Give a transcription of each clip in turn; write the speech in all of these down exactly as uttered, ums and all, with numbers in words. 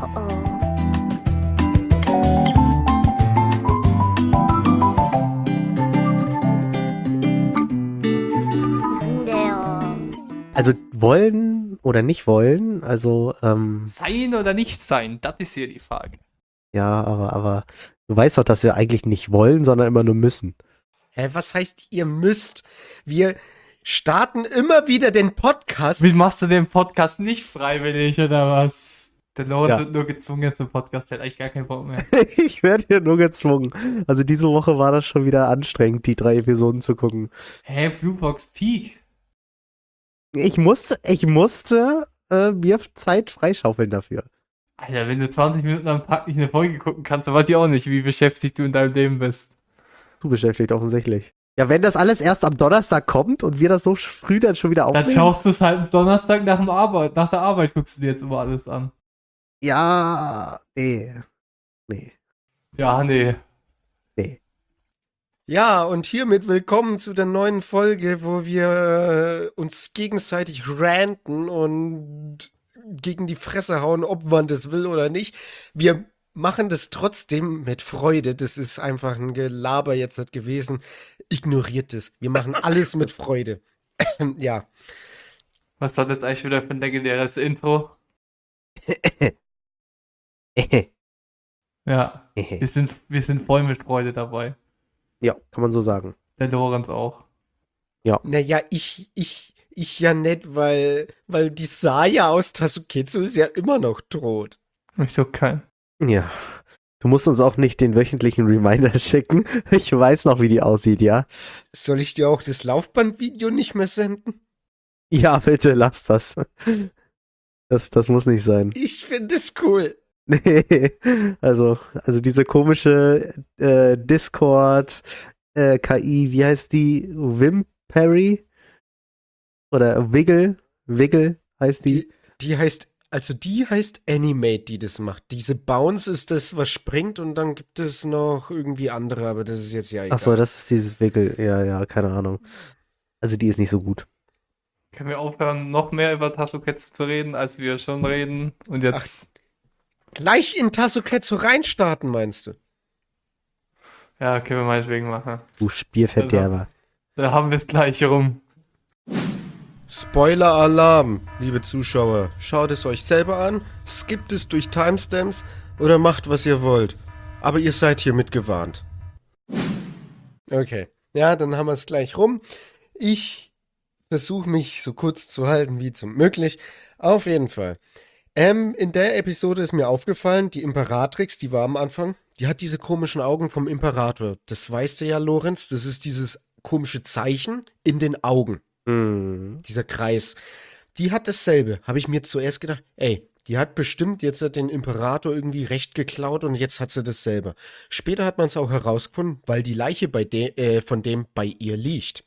Oh oh. 난데요. Also wollen oder nicht wollen, also ähm, Sein oder nicht sein, das ist hier die Frage. ja, aber, aber du weißt doch, dass wir eigentlich nicht wollen, sondern immer nur müssen. Hä, was heißt, ihr müsst? Wir starten immer wieder den Podcast. Wie machst du den Podcast nicht freiwillig oder was? Der Lorenz Ja. wird nur gezwungen zum Podcast, der hat eigentlich gar keinen Bock mehr. Ich werde hier nur gezwungen. Also diese Woche war das schon wieder anstrengend, die drei Episoden zu gucken. Hä, Flufox Peak? Ich musste, ich musste äh, mir Zeit freischaufeln dafür. Alter, wenn du zwanzig Minuten am Tag nicht eine Folge gucken kannst, dann weiß ich auch nicht, wie beschäftigt du in deinem Leben bist. Zu beschäftigt offensichtlich. Ja, wenn das alles erst am Donnerstag kommt und wir das so früh dann schon wieder Dann aufnehmen. schaust du es halt am Donnerstag nach, dem Arbeit, nach der Arbeit, guckst du dir jetzt immer alles an. Ja, nee. Nee. Ja, nee. Nee. Ja, und hiermit willkommen zu der neuen Folge, wo wir äh, uns gegenseitig ranten und gegen die Fresse hauen, ob man das will oder nicht. Wir machen das trotzdem mit Freude. Das ist einfach ein Gelaber jetzt nicht gewesen. Ignoriert es. Wir machen alles mit Freude. Ja. Was war das eigentlich wieder für ein legendäres Intro? Ja, wir sind, wir sind voll mit Freude dabei. Ja, kann man so sagen. Der Lorenz auch. Naja, ich, ich, ich ja nicht, weil, weil die Saya aus Tasuketsu ist ja immer noch tot. Ich so kein. Ja. Du musst uns auch nicht den wöchentlichen Reminder schicken. Ich weiß noch, wie die aussieht, ja? Soll ich dir auch das Laufbandvideo nicht mehr senden? Ja, bitte, lass das. Das, das muss nicht sein. Ich finde es cool. Nee, also, also diese komische äh, Discord äh, K I, wie heißt die? Wimperry? Oder Wiggle? Wiggle heißt die? Die, die heißt, also die heißt Animate, die das macht. Diese Bounce ist das, was springt, und dann gibt es noch irgendwie andere, aber das ist jetzt ja egal. Achso, das ist dieses Wiggle. Ja, ja, keine Ahnung. Also die ist nicht so gut. Können wir aufhören, noch mehr über Tasuketsu zu reden, als wir schon reden? Und jetzt, Gleich in Tasuketsu reinstarten, meinst du? ja, können wir meinetwegen machen. Du Spielverderber. Da haben wir es gleich rum. Spoiler-Alarm, liebe Zuschauer. Schaut es euch selber an, skippt es durch Timestamps oder macht, was ihr wollt. Aber ihr seid hiermit gewarnt. Okay, ja, dann haben wir es gleich rum. Ich versuche mich so kurz zu halten wie zum möglich. Auf jeden Fall. Ähm, in der Episode ist mir aufgefallen, die Imperatrix, die war am Anfang, die hat diese komischen Augen vom Imperator. Das weißt du ja, Lorenz, das ist dieses komische Zeichen in den Augen. Hm. Dieser Kreis. Die hat dasselbe. Habe ich mir zuerst gedacht, ey, die hat bestimmt jetzt den Imperator irgendwie recht geklaut und jetzt hat sie dasselbe. Später hat man es auch herausgefunden, weil die Leiche bei de äh, von dem bei ihr liegt.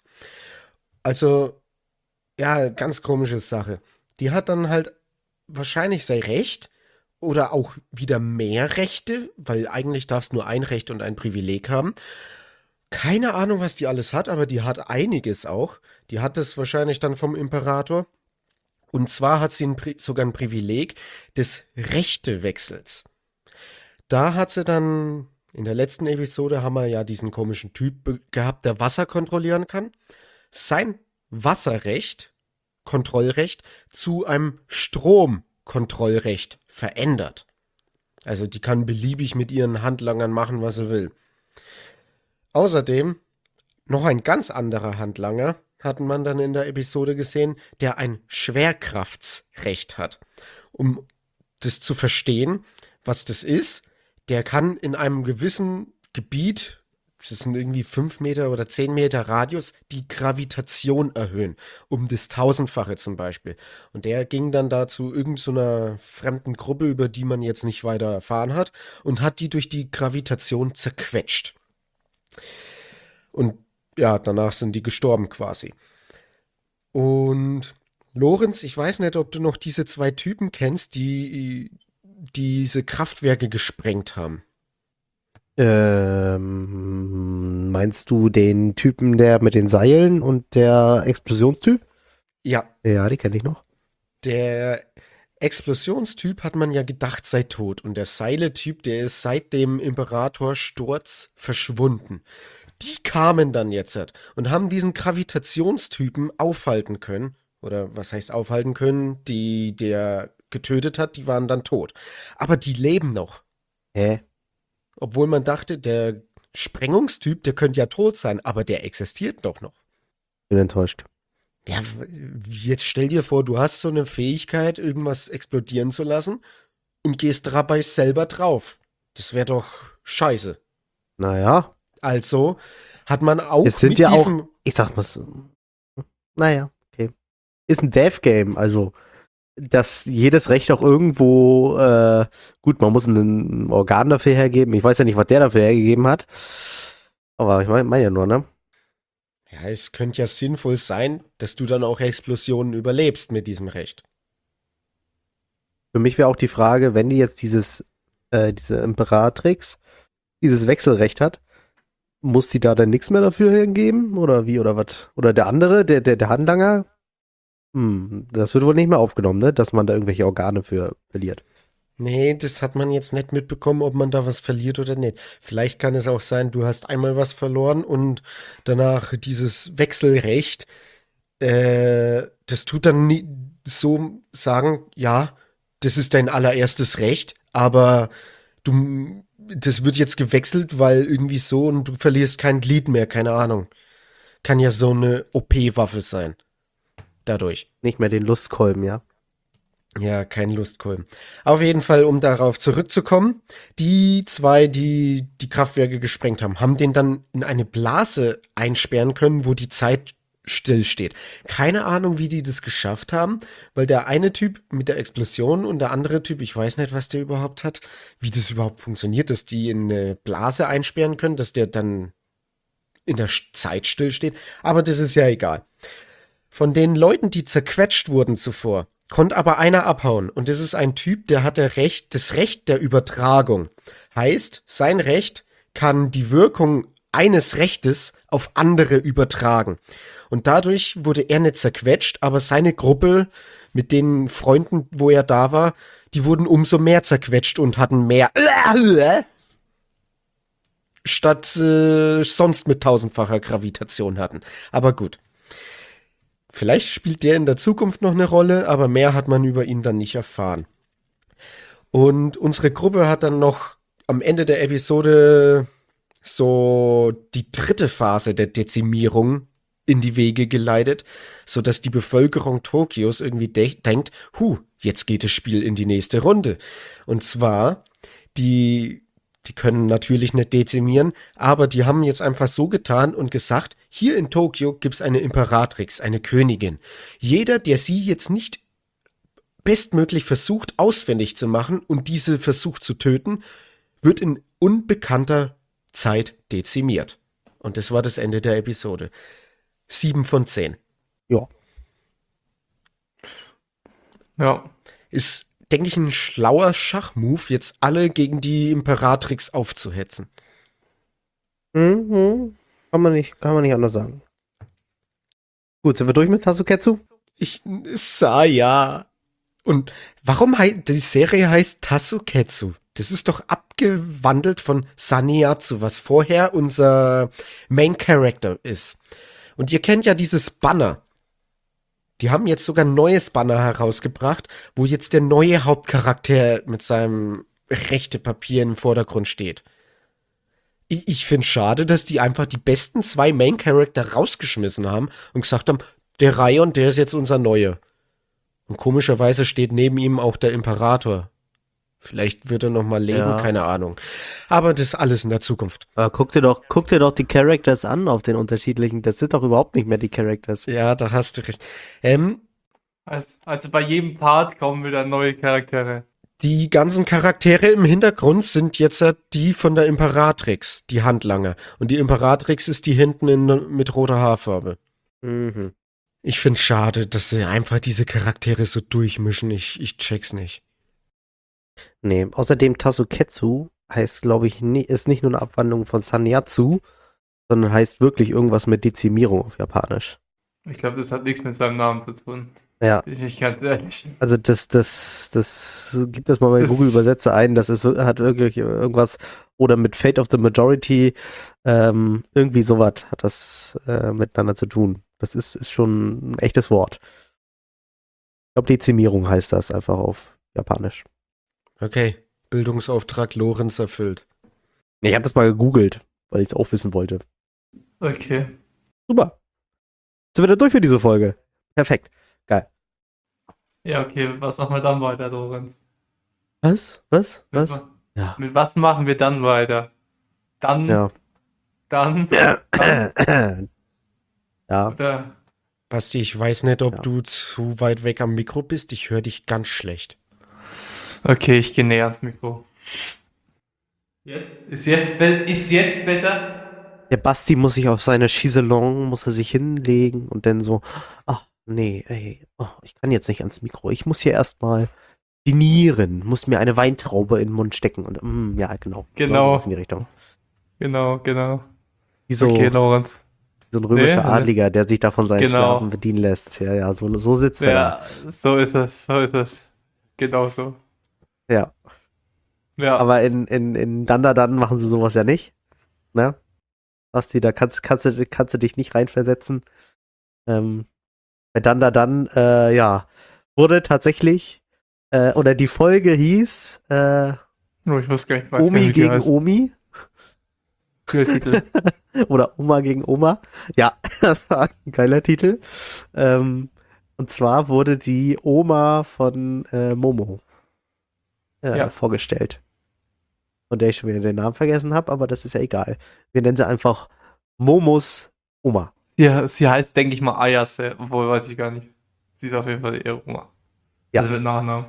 Also, ja, ganz komische Sache. Die hat dann halt wahrscheinlich sein Recht oder auch wieder mehr Rechte, weil eigentlich darfst nur ein Recht und ein Privileg haben. Keine Ahnung, was die alles hat, aber die hat einiges auch. Die hat es wahrscheinlich dann vom Imperator. Und zwar hat sie ein Pri sogar ein Privileg des Rechtewechsels. Da hat sie dann, in der letzten Episode haben wir ja diesen komischen Typ gehabt, der Wasser kontrollieren kann. Sein Wasserrecht, Kontrollrecht, zu einem Stromkontrollrecht verändert. Also die kann beliebig mit ihren Handlangern machen, was sie will. Außerdem noch ein ganz anderer Handlanger hatten man dann in der Episode gesehen, der ein Schwerkraftsrecht hat. Um das zu verstehen, was das ist, der kann in einem gewissen Gebiet, das sind irgendwie fünf Meter oder zehn Meter Radius, die Gravitation erhöhen, um das Tausendfache zum Beispiel. Und der ging dann da zu irgendeiner fremden Gruppe, über die man jetzt nicht weiter erfahren hat, und hat die durch die Gravitation zerquetscht. Und ja, danach sind die gestorben quasi. Und Lorenz, ich weiß nicht, ob du noch diese zwei Typen kennst, die diese Kraftwerke gesprengt haben. Ähm, meinst du den Typen, der mit den Seilen und der Explosionstyp? Ja, Ja, die kenne ich noch. der Explosionstyp hat man ja gedacht, sei tot. Und der Seile-Typ, der ist seit dem Imperator-Sturz verschwunden. Die kamen dann jetzt halt und haben diesen Gravitationstypen aufhalten können. Oder was heißt aufhalten können? Die, der getötet hat, die waren dann tot. Aber die leben noch. Hä? Obwohl man dachte, der Sprengungstyp, der könnte ja tot sein, aber der existiert doch noch. Bin enttäuscht. Ja, w- jetzt stell dir vor, du hast so eine Fähigkeit, irgendwas explodieren zu lassen und gehst dabei selber drauf. Das wäre doch scheiße. Naja, Also hat man auch es sind mit ja auch, diesem, ich sag mal so, naja, okay. Ist ein Dev-Game, also dass jedes Recht auch irgendwo, äh, gut, man muss ein Organ dafür hergeben. Ich weiß ja nicht, was der dafür hergegeben hat. Aber ich meine mein ja nur, ne? ja, es könnte ja sinnvoll sein, dass du dann auch Explosionen überlebst mit diesem Recht. Für mich wäre auch die Frage, wenn die jetzt dieses, äh, diese Imperatrix, dieses Wechselrecht hat, muss die da dann nichts mehr dafür hingeben? Oder wie, oder was? Oder der andere, der, der, der Handlanger? Hm, das wird wohl nicht mehr aufgenommen, ne? Dass man da irgendwelche Organe für verliert. Nee, das hat man jetzt nicht mitbekommen, ob man da was verliert oder nicht. Vielleicht kann es auch sein, du hast einmal was verloren und danach dieses Wechselrecht, äh, das tut dann nie so sagen, ja, das ist dein allererstes Recht, aber du, das wird jetzt gewechselt, weil irgendwie so und du verlierst kein Glied mehr, keine Ahnung. Kann ja so eine O P-Waffe sein. Dadurch. Nicht mehr den Lustkolben, ja? Ja, kein Lustkolben. Auf jeden Fall, um darauf zurückzukommen, die zwei, die die Kraftwerke gesprengt haben, haben den dann in eine Blase einsperren können, wo die Zeit stillsteht. Keine Ahnung, wie die das geschafft haben, weil der eine Typ mit der Explosion und der andere Typ, ich weiß nicht, was der überhaupt hat, wie das überhaupt funktioniert, dass die in eine Blase einsperren können, dass der dann in der Sch- Zeit stillsteht. Aber das ist ja egal. Von den Leuten, die zerquetscht wurden zuvor, konnte aber einer abhauen. Und das ist ein Typ, der hatte Recht, das Recht der Übertragung. Heißt, sein Recht kann die Wirkung eines Rechtes auf andere übertragen. Und dadurch wurde er nicht zerquetscht, aber seine Gruppe mit den Freunden, wo er da war, die wurden umso mehr zerquetscht und hatten mehr statt äh, sonst mit tausendfacher Gravitation hatten. Aber gut. Vielleicht spielt der in der Zukunft noch eine Rolle, aber mehr hat man über ihn dann nicht erfahren. Und unsere Gruppe hat dann noch am Ende der Episode so die dritte Phase der Dezimierung in die Wege geleitet, sodass die Bevölkerung Tokios irgendwie de denkt, hu, jetzt geht das Spiel in die nächste Runde. Und zwar, die Die können natürlich nicht dezimieren, aber die haben jetzt einfach so getan und gesagt, hier in Tokio gibt es eine Imperatrix, eine Königin. Jeder, der sie jetzt nicht bestmöglich versucht, auswendig zu machen und diese versucht zu töten, wird in unbekannter Zeit dezimiert. Und das war das Ende der Episode. Sieben von zehn. Ja. Ja. Ist, denke ich, ein schlauer Schachmove, jetzt alle gegen die Imperatrix aufzuhetzen. Mhm. Kann man nicht, kann man nicht anders sagen. Gut, sind wir durch mit Tasuketsu? Ich sah ja. Und warum hei- die Serie heißt Tasuketsu? Das ist doch abgewandelt von Saniatsu, was vorher unser Main Character ist. Und ihr kennt ja dieses Banner. Die haben jetzt sogar ein neues Banner herausgebracht, wo jetzt der neue Hauptcharakter mit seinem rechte Papier im Vordergrund steht. Ich, ich finde schade, dass die einfach die besten zwei Main Character rausgeschmissen haben und gesagt haben, der Raion, der ist jetzt unser Neuer. Und komischerweise steht neben ihm auch der Imperator. Vielleicht wird er noch mal leben, Ja. keine Ahnung. Aber das ist alles in der Zukunft. Aber guck dir doch, guck dir doch die Characters an auf den unterschiedlichen. Das sind doch überhaupt nicht mehr die Characters. Ja, da hast du recht. Ähm, Also, also bei jedem Part kommen wieder neue Charaktere. Die ganzen Charaktere im Hintergrund sind jetzt äh, die von der Imperatrix, die Handlanger. Und die Imperatrix ist die hinten in, mit roter Haarfarbe. Mhm. Ich finde schade, dass sie einfach diese Charaktere so durchmischen. Ich, ich check's nicht. Nee, außerdem Tasuketsu heißt, glaube ich, nie, ist nicht nur eine Abwandlung von Saniatsu, sondern heißt wirklich irgendwas mit Dezimierung auf Japanisch. Ich glaube, das hat nichts mit seinem Namen zu tun. Ja, Bin ich ganz ehrlich. also das, das, das, gib das mal bei Das- Google Übersetzer ein, das ist, hat wirklich irgendwas, oder mit Fate of the Majority, ähm, irgendwie sowas hat das äh, miteinander zu tun. Das ist, ist schon ein echtes Wort. Ich glaube, Dezimierung heißt das einfach auf Japanisch. Okay, Bildungsauftrag Lorenz erfüllt. Ich habe das mal gegoogelt, weil ich es auch wissen wollte. Okay. Super. Sind wir da durch für diese Folge? Perfekt. Ja, okay, was machen wir dann weiter, Lorenz? Was? Was? Mit, Was? wa- Ja. mit was machen wir dann weiter? Dann, Ja. dann, dann, Ja. oder? Basti, ich weiß nicht, ob Ja. du zu weit weg am Mikro bist. Ich höre dich ganz schlecht. Okay, ich gehe näher ans Mikro. Jetzt? Ist jetzt, be- ist jetzt besser? Der Basti muss sich auf seine Chiselong, muss er sich hinlegen und dann so, ach nee, ey, oh, ich kann jetzt nicht ans Mikro. Ich muss hier erstmal dinieren, muss mir eine Weintraube in den Mund stecken und mm, ja, genau. Genau. Sowas in die Richtung. Genau, genau. Wie so, Okay, Lorenz. so ein römischer Nee, Adliger, der sich da von seinen Genau. Sklaven bedienen lässt. Ja, ja, so, so sitzt er Ja, so ist es, so ist es. Genau so. da. Ja. Ja, Aber in, in, in Dandadan machen sie sowas ja nicht. Ne? Basti, da kannst, kannst, du, kannst du dich nicht reinversetzen. Ähm, bei Dandadan, äh, ja, wurde tatsächlich, äh, oder die Folge hieß äh, oh, ich wusste gar nicht, weiß gar Omi nicht, wie die gegen heißt. Omi Der Titel. oder Oma gegen Oma. Ja, das war ein geiler Titel. Ähm, und zwar wurde die Oma von äh, Momo äh, Ja. vorgestellt. Von der ich schon wieder den Namen vergessen habe, aber das ist ja egal. Wir nennen sie einfach Momos Oma. Ja, sie heißt, denke ich mal, Ayase, obwohl weiß ich gar nicht. Sie ist auf jeden Fall ihre Oma. Ja. Also mit Nachnamen.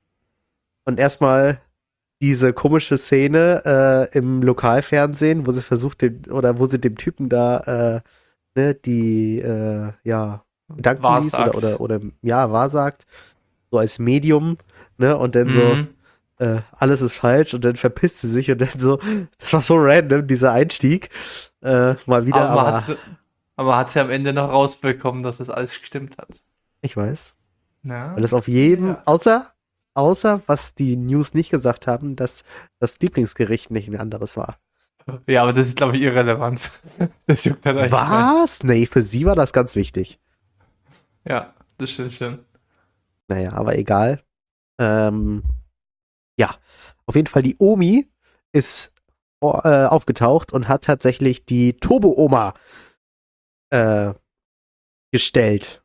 Und erstmal diese komische Szene äh, im Lokalfernsehen, wo sie versucht, den, oder wo sie dem Typen da äh, ne, die äh, ja, Gedanken liest oder, Wahrsagt. oder, oder ja, wahrsagt, so als Medium, ne, und dann so, Mhm. äh, alles ist falsch und dann verpisst sie sich und dann so, das war so random, dieser Einstieg, äh, mal wieder, Aber man aber hat sie, aber hat sie am Ende noch rausbekommen, dass das alles gestimmt hat. ich weiß, Ja. weil das auf jedem, Ja. außer, außer, was die News nicht gesagt haben, dass das Lieblingsgericht nicht ein anderes war. Ja, aber das ist, glaube ich, irrelevant. Das juckt halt eigentlich keinen. Was? Nee, für sie war das ganz wichtig. Ja, das stimmt schon. Naja, aber egal. Ähm, ja, auf jeden Fall die Omi ist oh, äh, aufgetaucht und hat tatsächlich die Turbo-Oma äh, gestellt.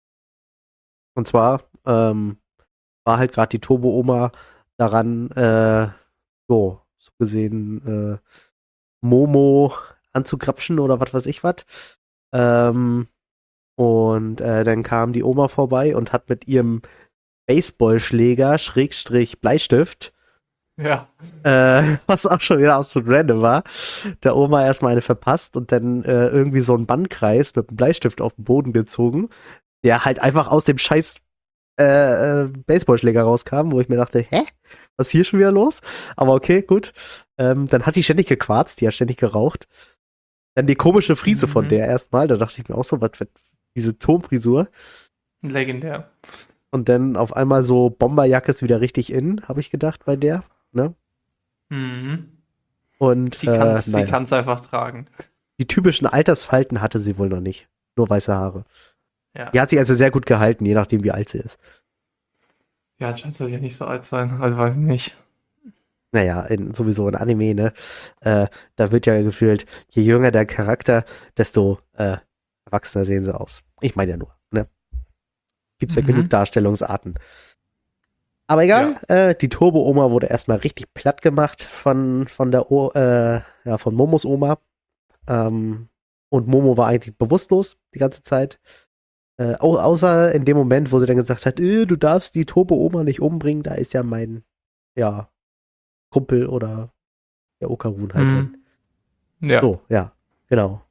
Und zwar ähm, war halt gerade die Turbo-Oma daran, äh, so, so gesehen, äh, Momo anzugrapschen oder was weiß ich was. Ähm, und äh, dann kam die Oma vorbei und hat mit ihrem Baseballschläger, Schrägstrich Bleistift, Ja. äh, was auch schon wieder absolut random war, der Oma erstmal eine verpasst und dann äh, irgendwie so einen Bannkreis mit einem Bleistift auf den Boden gezogen, der halt einfach aus dem scheiß äh, äh, Baseballschläger rauskam, wo ich mir dachte, hä? Was ist hier schon wieder los? Aber okay, gut. Ähm, dann hat die ständig gequarzt, die hat ständig geraucht. Dann die komische Frise von Mhm. der erstmal, da dachte ich mir auch so, was für diese Turmfrisur. Legendär. Und dann auf einmal so Bomberjacke ist wieder richtig in, habe ich gedacht bei der. Ne? Mhm. Und Sie äh, kann es naja, einfach tragen. die typischen Altersfalten hatte sie wohl noch nicht. Nur weiße Haare. Ja. Die hat sich also sehr gut gehalten, je nachdem wie alt sie ist. Ja, anscheinend soll ja nicht so alt sein. Also weiß ich nicht. Naja, in, sowieso in Anime, ne? Äh, da wird ja gefühlt, je jünger der Charakter, desto äh, erwachsener sehen sie aus. Ich meine ja nur, ne? Gibt's ja Mhm. genug Darstellungsarten. Aber egal, äh, die Turbo-Oma wurde erstmal richtig platt gemacht von, von der o äh, ja, von Momos Oma. Ähm, und Momo war eigentlich bewusstlos die ganze Zeit. Äh, au außer in dem Moment, wo sie dann gesagt hat, äh, du darfst die Turbo-Oma nicht umbringen, da ist ja mein, ja, Kumpel oder der Okarun halt drin. Mhm. Ja. So, ja, genau.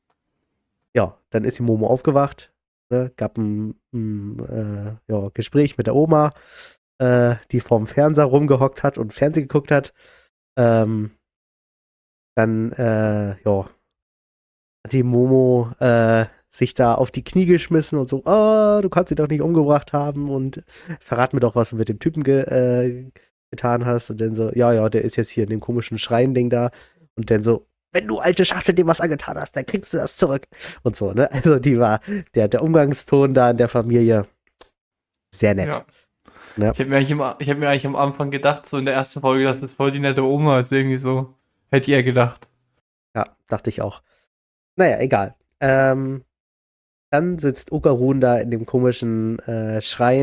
Ja, dann ist die Momo aufgewacht, ne, gab ein, ein äh, ja, Gespräch mit der Oma, äh, die vorm Fernseher rumgehockt hat und Fernsehen geguckt hat. Ähm, dann, äh, ja, hat die Momo äh, sich da auf die Knie geschmissen und so, oh, du kannst ihn doch nicht umgebracht haben und verrat mir doch, was du mit dem Typen ge äh, getan hast. Und dann so, ja, ja, der ist jetzt hier in dem komischen Schrein-Ding da. Und dann so, wenn du alte Schachtel dem was angetan hast, dann kriegst du das zurück. Und so, ne? Also die war, der, der Umgangston da in der Familie, sehr nett. Ja. Ja. Ich habe mir, eigentlich im- ich hab mir eigentlich am Anfang gedacht, so in der ersten Folge, dass das voll die nette Oma ist, irgendwie so. Hätte ich eher gedacht. Ja, dachte ich auch. Naja, egal. Ähm, dann sitzt Okarun da in dem komischen äh,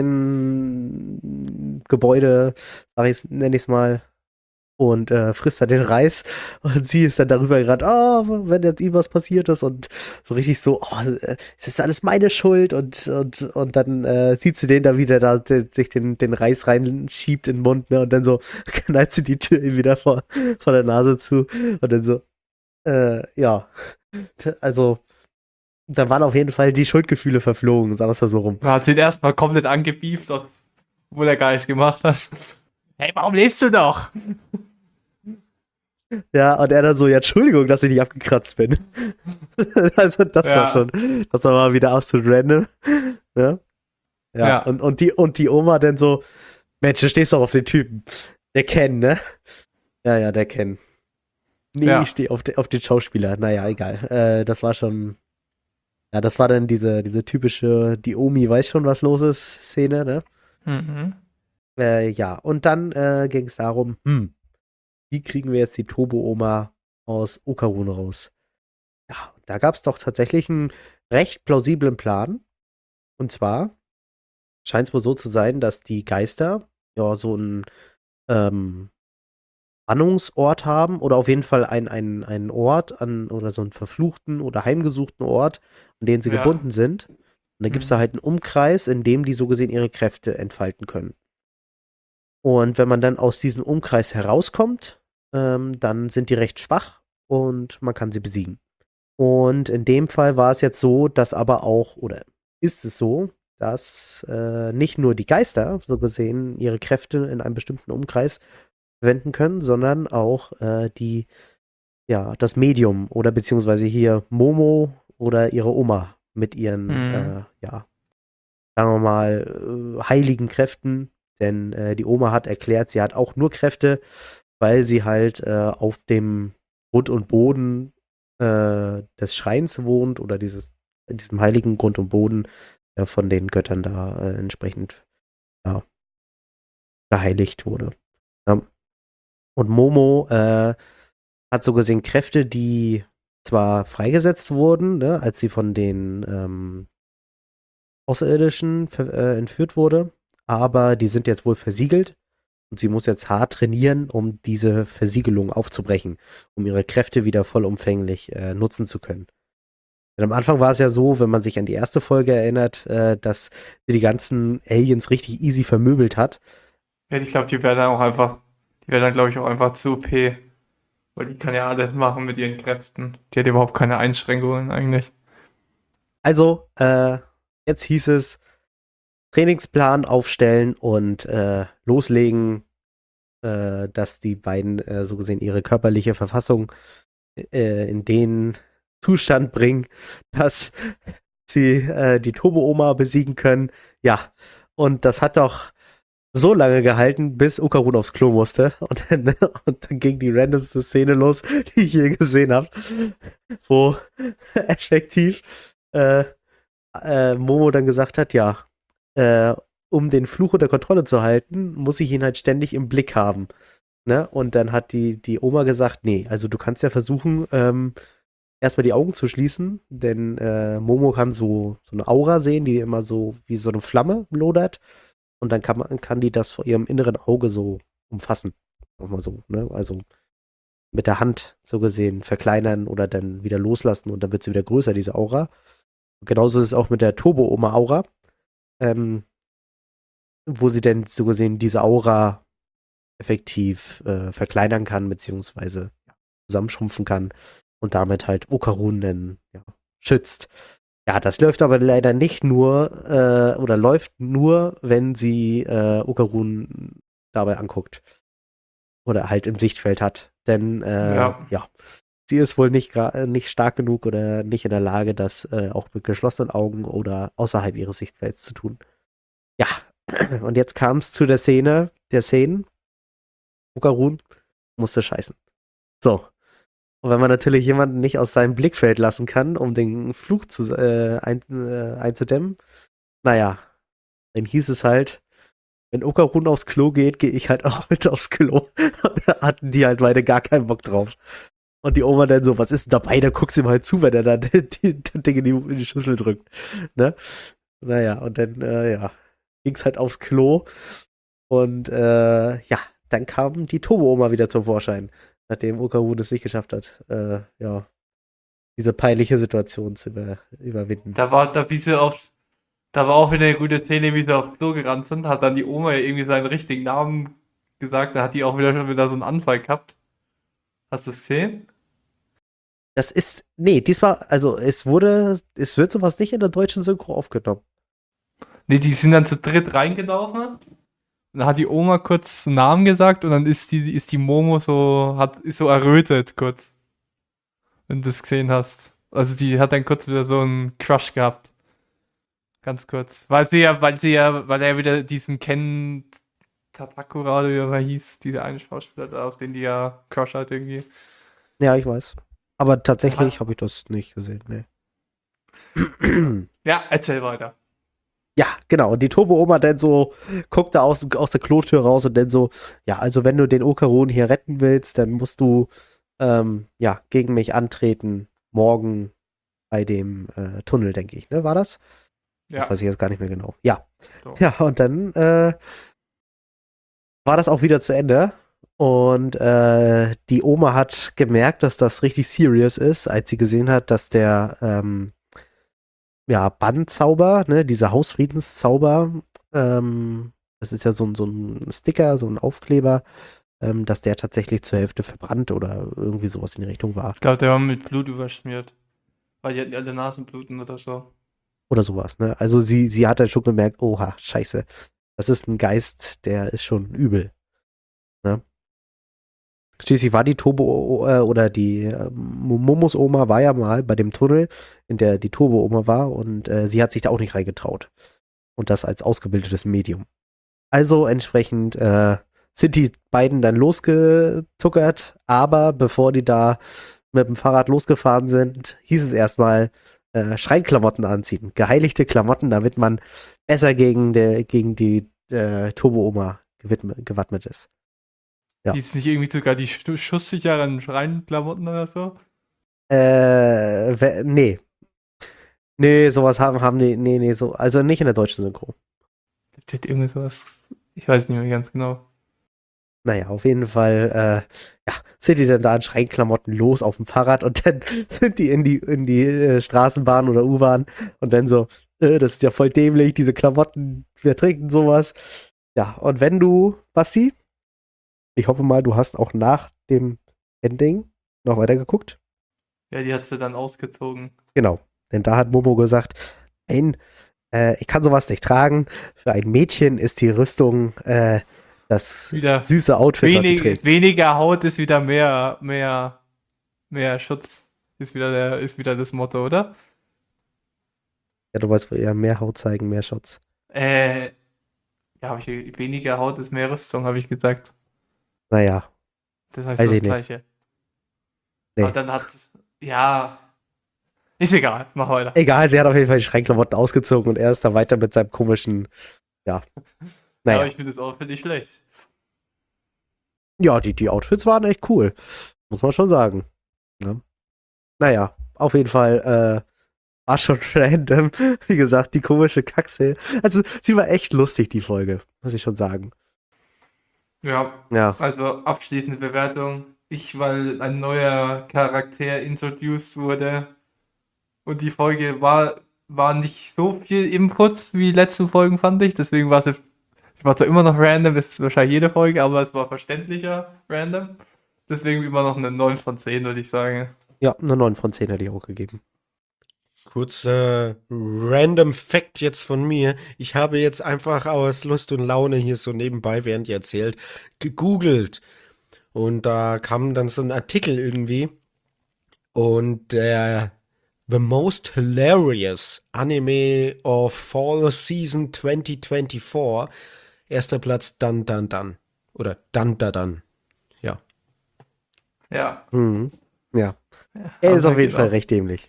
Schrein-Gebäude, sag ich, nenne ich es mal, und äh, frisst da den Reis. Und sie ist dann darüber gerade, oh, wenn jetzt ihm was passiert ist und so richtig so, oh, äh, es ist alles meine Schuld und, und, und dann äh, sieht sie den da wieder da, der, sich den, den Reis reinschiebt in den Mund, ne, und dann so knallt sie die Tür ihm wieder vor, vor der Nase zu und dann so, äh, ja, T- also da waren auf jeden Fall die Schuldgefühle verflogen, sagen wir es mal so rum. Man hat sie ihn erstmal komplett angebieft, aus- obwohl er gar nichts gemacht hat. Hey, warum lebst du noch? Ja, und er dann so, ja, Entschuldigung, dass ich nicht abgekratzt bin. Also das Ja. war schon, das war mal wieder absolut random. Ja, ja. Ja. Und, und, die, und die Oma dann so, Mensch, du stehst doch auf den Typen. Der Ken, ne? Ja, ja, der Ken. Nee, Ja. ich stehe auf, de, auf den Schauspieler. Naja, egal. Äh, das war schon, ja, das war dann diese, diese typische, die Omi weiß schon, was los ist, Szene, ne? Mhm. Äh, ja, und dann äh, ging es darum, hm, wie kriegen wir jetzt die Turbo-Oma aus Okarun raus? Ja, da gab es doch tatsächlich einen recht plausiblen Plan. Und zwar scheint es wohl so zu sein, dass die Geister ja so einen ähm, Bannungsort haben oder auf jeden Fall ein- ein- einen Ort an oder so einen verfluchten oder heimgesuchten Ort, an den sie Ja. gebunden sind. Und dann gibt es Mhm. da halt einen Umkreis, in dem die so gesehen ihre Kräfte entfalten können. Und wenn man dann aus diesem Umkreis herauskommt, ähm, dann sind die recht schwach und man kann sie besiegen. Und in dem Fall war es jetzt so, dass aber auch, oder ist es so, dass äh, nicht nur die Geister, so gesehen, ihre Kräfte in einem bestimmten Umkreis verwenden können, sondern auch äh, die, ja, das Medium oder beziehungsweise hier Momo oder ihre Oma mit ihren, Mhm. äh, ja, sagen wir mal, äh, heiligen Kräften. Denn äh, die Oma hat erklärt, sie hat auch nur Kräfte, weil sie halt äh, auf dem Grund und Boden äh, des Schreins wohnt oder dieses, diesem heiligen Grund und Boden äh, von den Göttern da äh, entsprechend ja, geheiligt wurde. Ja. Und Momo äh, hat so gesehen Kräfte, die zwar freigesetzt wurden, ne, als sie von den ähm, Außerirdischen ver- äh, entführt wurde, aber die sind jetzt wohl versiegelt und sie muss jetzt hart trainieren, um diese Versiegelung aufzubrechen, um ihre Kräfte wieder vollumfänglich äh, nutzen zu können. Denn am Anfang war es ja so, wenn man sich an die erste Folge erinnert, äh, dass sie die ganzen Aliens richtig easy vermöbelt hat. Ja, ich glaube, die wäre dann auch einfach, die wäre dann, glaube ich, auch einfach zu O P. Weil die kann ja alles machen mit ihren Kräften. Die hat überhaupt keine Einschränkungen eigentlich. Also, äh, jetzt hieß es, Trainingsplan aufstellen und äh, loslegen, äh, dass die beiden äh, so gesehen ihre körperliche Verfassung äh, in den Zustand bringen, dass sie äh, die Turbo-Oma besiegen können. Ja, und das hat doch so lange gehalten, bis Okarun aufs Klo musste. Und dann, und dann ging die randomste Szene los, die ich je gesehen habe, wo effektiv äh, äh, Momo dann gesagt hat, ja, äh, um den Fluch unter Kontrolle zu halten, muss ich ihn halt ständig im Blick haben. Ne? Und dann hat die, die Oma gesagt, nee, also du kannst ja versuchen, ähm, erstmal die Augen zu schließen, denn äh, Momo kann so, so eine Aura sehen, die immer so wie so eine Flamme lodert. Und dann kann man, kann die das vor ihrem inneren Auge so umfassen. Auch mal so, ne? Also mit der Hand so gesehen verkleinern oder dann wieder loslassen und dann wird sie wieder größer, diese Aura. Und genauso ist es auch mit der Turbo-Oma-Aura, ähm, wo sie denn so gesehen diese Aura effektiv äh, verkleinern kann, beziehungsweise ja, zusammenschrumpfen kann und damit halt Okarun dann ja, schützt. Ja, das läuft aber leider nicht nur, äh, oder läuft nur, wenn sie äh, Okarun dabei anguckt. Oder halt im Sichtfeld hat. Denn, äh, Ja. ja, sie ist wohl nicht, gra- nicht stark genug oder nicht in der Lage, das äh, auch mit geschlossenen Augen oder außerhalb ihres Sichtfelds zu tun. Ja, und jetzt kam es zu der Szene, der Szenen. Okarun musste scheißen. So. Und wenn man natürlich jemanden nicht aus seinem Blickfeld lassen kann, um den Fluch zu, äh, ein, äh, einzudämmen, naja, dann hieß es halt, wenn Okarun aufs Klo geht, gehe ich halt auch mit aufs Klo. Und da hatten die halt beide gar keinen Bock drauf. Und die Oma dann so, was ist denn dabei? Da guckst du ihm halt zu, wenn er dann die, die, das Ding in die, in die Schüssel drückt. Ne? Naja, und dann, äh, ja, ging's halt aufs Klo. Und, äh, ja, dann kam die Turbo-Oma wieder zum Vorschein, nachdem Okarun es nicht geschafft hat, äh, ja, diese peinliche Situation zu über, überwinden. Da war, da wie sie aufs, da war auch wieder eine gute Szene, wie sie aufs Klo gerannt sind, hat dann die Oma ja irgendwie seinen richtigen Namen gesagt, da hat die auch wieder schon wieder so einen Anfall gehabt. Hast du es gesehen? Das ist, nee, diesmal, also es wurde, es wird sowas nicht in der deutschen Synchro aufgenommen. Nee, die sind dann zu dritt reingelaufen. Und dann hat die Oma kurz einen Namen gesagt und dann ist die, ist die Momo so, hat, ist so errötet kurz. Wenn du das gesehen hast. Also die hat dann kurz wieder so einen Crush gehabt. Ganz kurz. Weil sie ja, weil sie ja, weil er wieder diesen Ken Tatakura oder wie er hieß, dieser eine Schauspieler da, auf den die ja Crush hat irgendwie. Ja, ich weiß. Aber tatsächlich Hat- habe ich das nicht gesehen, nee. Ja, erzähl weiter. Ja, genau. Und die Turbo-Oma dann so guckt da aus, aus der Klotür raus und dann so, ja, also wenn du den Okarun hier retten willst, dann musst du ähm, ja, gegen mich antreten, morgen bei dem äh, Tunnel, denke ich, ne? War das? Ja, Das weiß ich jetzt gar nicht mehr genau. Ja. so. Ja, und dann äh, war das auch wieder zu Ende. Und äh, die Oma hat gemerkt, dass das richtig serious ist, als sie gesehen hat, dass der ähm, ja, Bannzauber, ne, dieser Hausfriedenszauber, ähm, das ist ja so, ein- so ein Sticker, so ein Aufkleber, ähm, dass der tatsächlich zur Hälfte verbrannt oder irgendwie sowas in die Richtung war. Ich glaube, der war mit Blut überschmiert. Weil die hatten alle Nasenbluten oder so. Oder sowas, ne? Also sie, sie hat dann schon gemerkt, oha, scheiße, das ist ein Geist, der ist schon übel. Ne? Schließlich war die Turbo äh, oder die äh, Momos Oma war ja mal bei dem Tunnel, in der die Turbo Oma war und äh, sie hat sich da auch nicht reingetraut. Und das als ausgebildetes Medium. Also entsprechend äh, sind die beiden dann losgetuckert, aber bevor die da mit dem Fahrrad losgefahren sind, hieß es erstmal äh, Schreinklamotten anziehen. Geheiligte Klamotten, damit man besser gegen, der, gegen die äh, Turbo-Oma gewidmet- gewappnet ist. Ja. Die ist nicht irgendwie sogar die Schu- schusssicheren Schreinklamotten oder so? Äh, we- nee. Nee, sowas haben, haben die, nee, nee, so, also nicht in der deutschen Synchro. Da steht irgendwie sowas. Ich weiß nicht mehr ganz genau. Naja, auf jeden Fall, äh, ja, sind die dann da in Schreinklamotten los auf dem Fahrrad und dann sind die in die, in die äh, Straßenbahn oder U-Bahn und dann so, äh, das ist ja voll dämlich, diese Klamotten, wir trinken sowas. Ja, und wenn du, Basti, ich hoffe mal, du hast auch nach dem Ending noch weitergeguckt. Ja, die hat sie dann ausgezogen. Genau, denn da hat Momo gesagt, ein, äh, ich kann sowas nicht tragen. Für ein Mädchen ist die Rüstung äh, das Wieder süße Outfit, was sie Wenig, trägt. weniger Haut ist wieder mehr, mehr, mehr Schutz. Ist wieder der, ist wieder das Motto, oder? Ja, du weißt, eher mehr Haut zeigen, mehr Schutz. Äh, ja, habe ich weniger Haut ist mehr Rüstung, habe ich gesagt. Naja, Das heißt Weiß das ich nicht. Gleiche. Nee. Aber dann hat ja, ist egal, mach weiter. egal, sie hat auf jeden Fall die Schreinklamotten ausgezogen und er ist da weiter mit seinem komischen, ja. Ja, aber Naja, ich finde das Outfit nicht schlecht. ja, die, die Outfits waren echt cool. Muss man schon sagen. Ja. Naja, auf jeden Fall, äh, war schon random. Wie gesagt, die komische Kackse. Also, sie war echt lustig, die Folge, muss ich schon sagen. Ja, Ja. also abschließende Bewertung. Ich, weil ein neuer Charakter introduced wurde und die Folge war, war nicht so viel Input wie die letzten Folgen, fand ich. Deswegen war es, ich war zwar immer noch random, das ist wahrscheinlich jede Folge, aber es war verständlicher random. Deswegen immer noch eine neun von zehn, würde ich sagen. Ja, eine neun von zehn hätte ich auch gegeben. Kurzer random Fact jetzt von mir. Ich habe jetzt einfach aus Lust und Laune hier so nebenbei, während ihr erzählt, gegoogelt. Und da kam dann so ein Artikel irgendwie, Und der The Most Hilarious Anime of Fall Season zwanzig vierundzwanzig. Erster Platz Dun Dun Dun. Oder Dun Dun Dun. Ja. Ja. Mhm. Ja. Ja, Er ist haben auf wir jeden Fall genau. recht dämlich.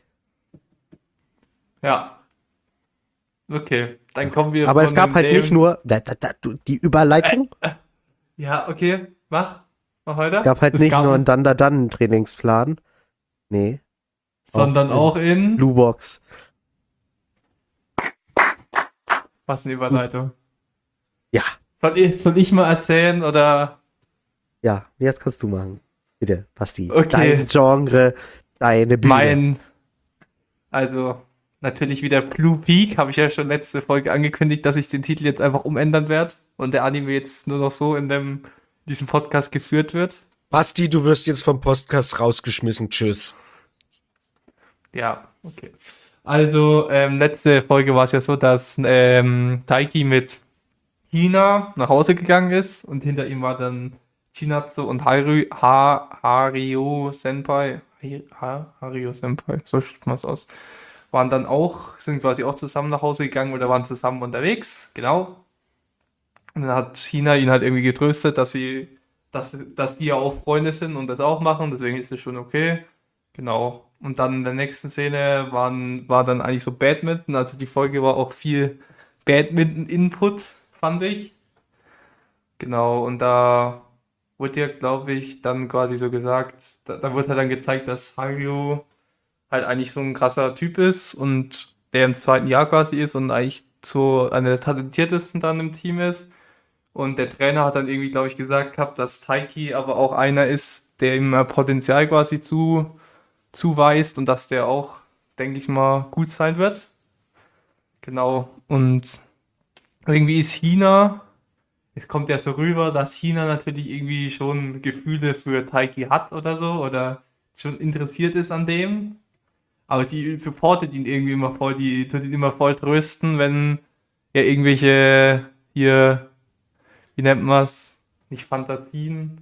Ja. Okay, dann kommen wir Aber von es gab dem halt nicht Dämon- nur da, da, da, du- die Überleitung. Ja, okay, mach. Mach weiter. Es gab halt Es nicht gab- nur einen Dann-Da-Dann-Trainingsplan. Nee. sondern auch auch in. Blue Box. Was eine Überleitung. Ja. Soll ich, soll ich mal erzählen oder? Ja, jetzt kannst du machen. Bitte, Basti. Okay. Dein Genre, deine Bühne. Mein, also natürlich wieder Blue Peak, habe ich ja schon letzte Folge angekündigt, dass ich den Titel jetzt einfach umändern werde und der Anime jetzt nur noch so in dem, diesem Podcast geführt wird. Basti, du wirst jetzt vom Podcast rausgeschmissen. Tschüss. Ja, okay. Also, ähm, letzte Folge war es ja so, dass ähm, Taiki mit Hina nach Hause gegangen ist und hinter ihm war dann Chinatsu und Haru, ha, Hario Senpai. Ha, Hario Senpai, so spricht man es aus. Waren dann auch, sind quasi auch zusammen nach Hause gegangen oder waren zusammen unterwegs, genau. Und dann hat China ihn halt irgendwie getröstet, dass sie, dass, dass die ja auch Freunde sind und das auch machen, deswegen ist es schon okay. Genau. Und dann in der nächsten Szene waren, war dann eigentlich so Badminton, also die Folge war auch viel Badminton-Input, fand ich. Genau, und da wurde ja, glaube ich, dann quasi so gesagt, da, da wurde halt dann gezeigt, dass Hario halt eigentlich so ein krasser Typ ist und der im zweiten Jahr quasi ist und eigentlich so einer der talentiertesten dann im Team ist. Und der Trainer hat dann irgendwie, glaube ich, gesagt gehabt, dass Taiki aber auch einer ist, der ihm äh, Potenzial quasi zu, zuweist und dass der auch, denke ich mal, gut sein wird. Genau. Und irgendwie ist China, es kommt ja so rüber, dass China natürlich irgendwie schon Gefühle für Taiki hat oder so oder schon interessiert ist an dem. Aber die supportet ihn irgendwie immer voll, die tut ihn immer voll trösten, wenn er irgendwelche hier, wie nennt man es, nicht Fantasien.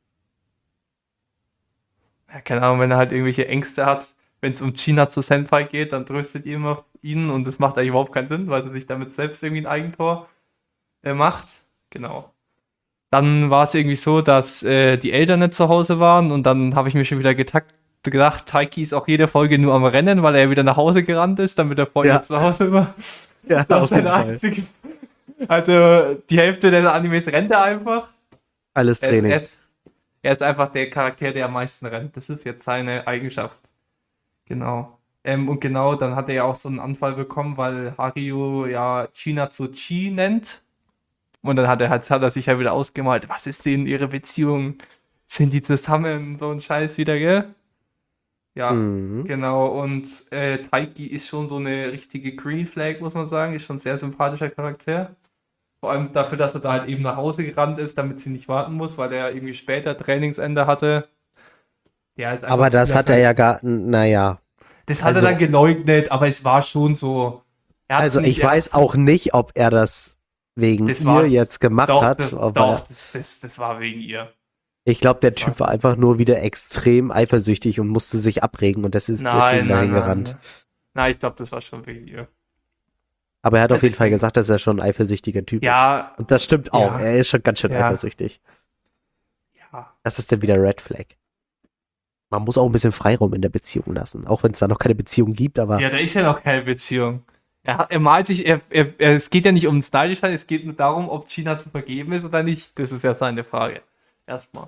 Ja, keine Ahnung, wenn er halt irgendwelche Ängste hat, wenn es um Chinatsu Senpai geht, dann tröstet ihr immer ihn und das macht eigentlich überhaupt keinen Sinn, weil er sich damit selbst irgendwie ein Eigentor äh, macht. Genau. Dann war es irgendwie so, dass äh, die Eltern nicht zu Hause waren und dann habe ich mir schon wieder getakt, gedacht, Taiki ist auch jede Folge nur am Rennen, weil er wieder nach Hause gerannt ist, damit er vorher Ja. zu Hause war. Ja, Das auf ist jeden seine Fall. einzigste. Also die Hälfte der Animes rennt er einfach. Alles Er ist, Training. er, ist, er ist einfach der Charakter, der am meisten rennt. Das ist jetzt seine Eigenschaft. Genau. Ähm, und genau, dann hat er ja auch so einen Anfall bekommen, weil Hario ja Chinatsu Chi nennt. Und dann hat er, hat, hat er sich ja wieder ausgemalt, was ist denn ihre Beziehung? Sind die zusammen? So ein Scheiß wieder, gell? Ja, Mhm. genau. Und äh, Taiki ist schon so eine richtige Green Flag, muss man sagen. Ist schon ein sehr sympathischer Charakter. Vor allem dafür, dass er da halt eben nach Hause gerannt ist, damit sie nicht warten muss, weil er irgendwie später Trainingsende hatte. Ja, ist einfach Aber das cooler hat er Charakter. ja gar, naja. Das hat also- er dann geleugnet, aber es war schon so. Er hat's Also nicht- ich er weiß hat's- auch nicht, ob er das wegen Das ihr war- jetzt gemacht Doch, hat. das, aber doch das, das, das war wegen ihr. ich glaube, der das Typ war- war einfach nur wieder extrem eifersüchtig und musste sich abregen und das ist Nein, deswegen dahin nein, gerannt. nein. Nein, ich glaube, das war schon wegen ihr. Aber er hat Also auf jeden ich Fall bin- gesagt, dass er schon ein eifersüchtiger Typ ist. Ja, Und das stimmt auch. Ja. Er ist schon ganz schön Ja. eifersüchtig. ja. Das ist dann wieder Red Flag. Man muss auch ein bisschen Freiraum in der Beziehung lassen. Auch wenn es da noch keine Beziehung gibt, aber Ja, da ist ja noch keine Beziehung. Er, hat- er malt sich, er, er, er, es geht ja nicht um stylisch sein, es geht nur darum, ob China zu vergeben ist oder nicht. Das ist ja seine Frage. Erstmal.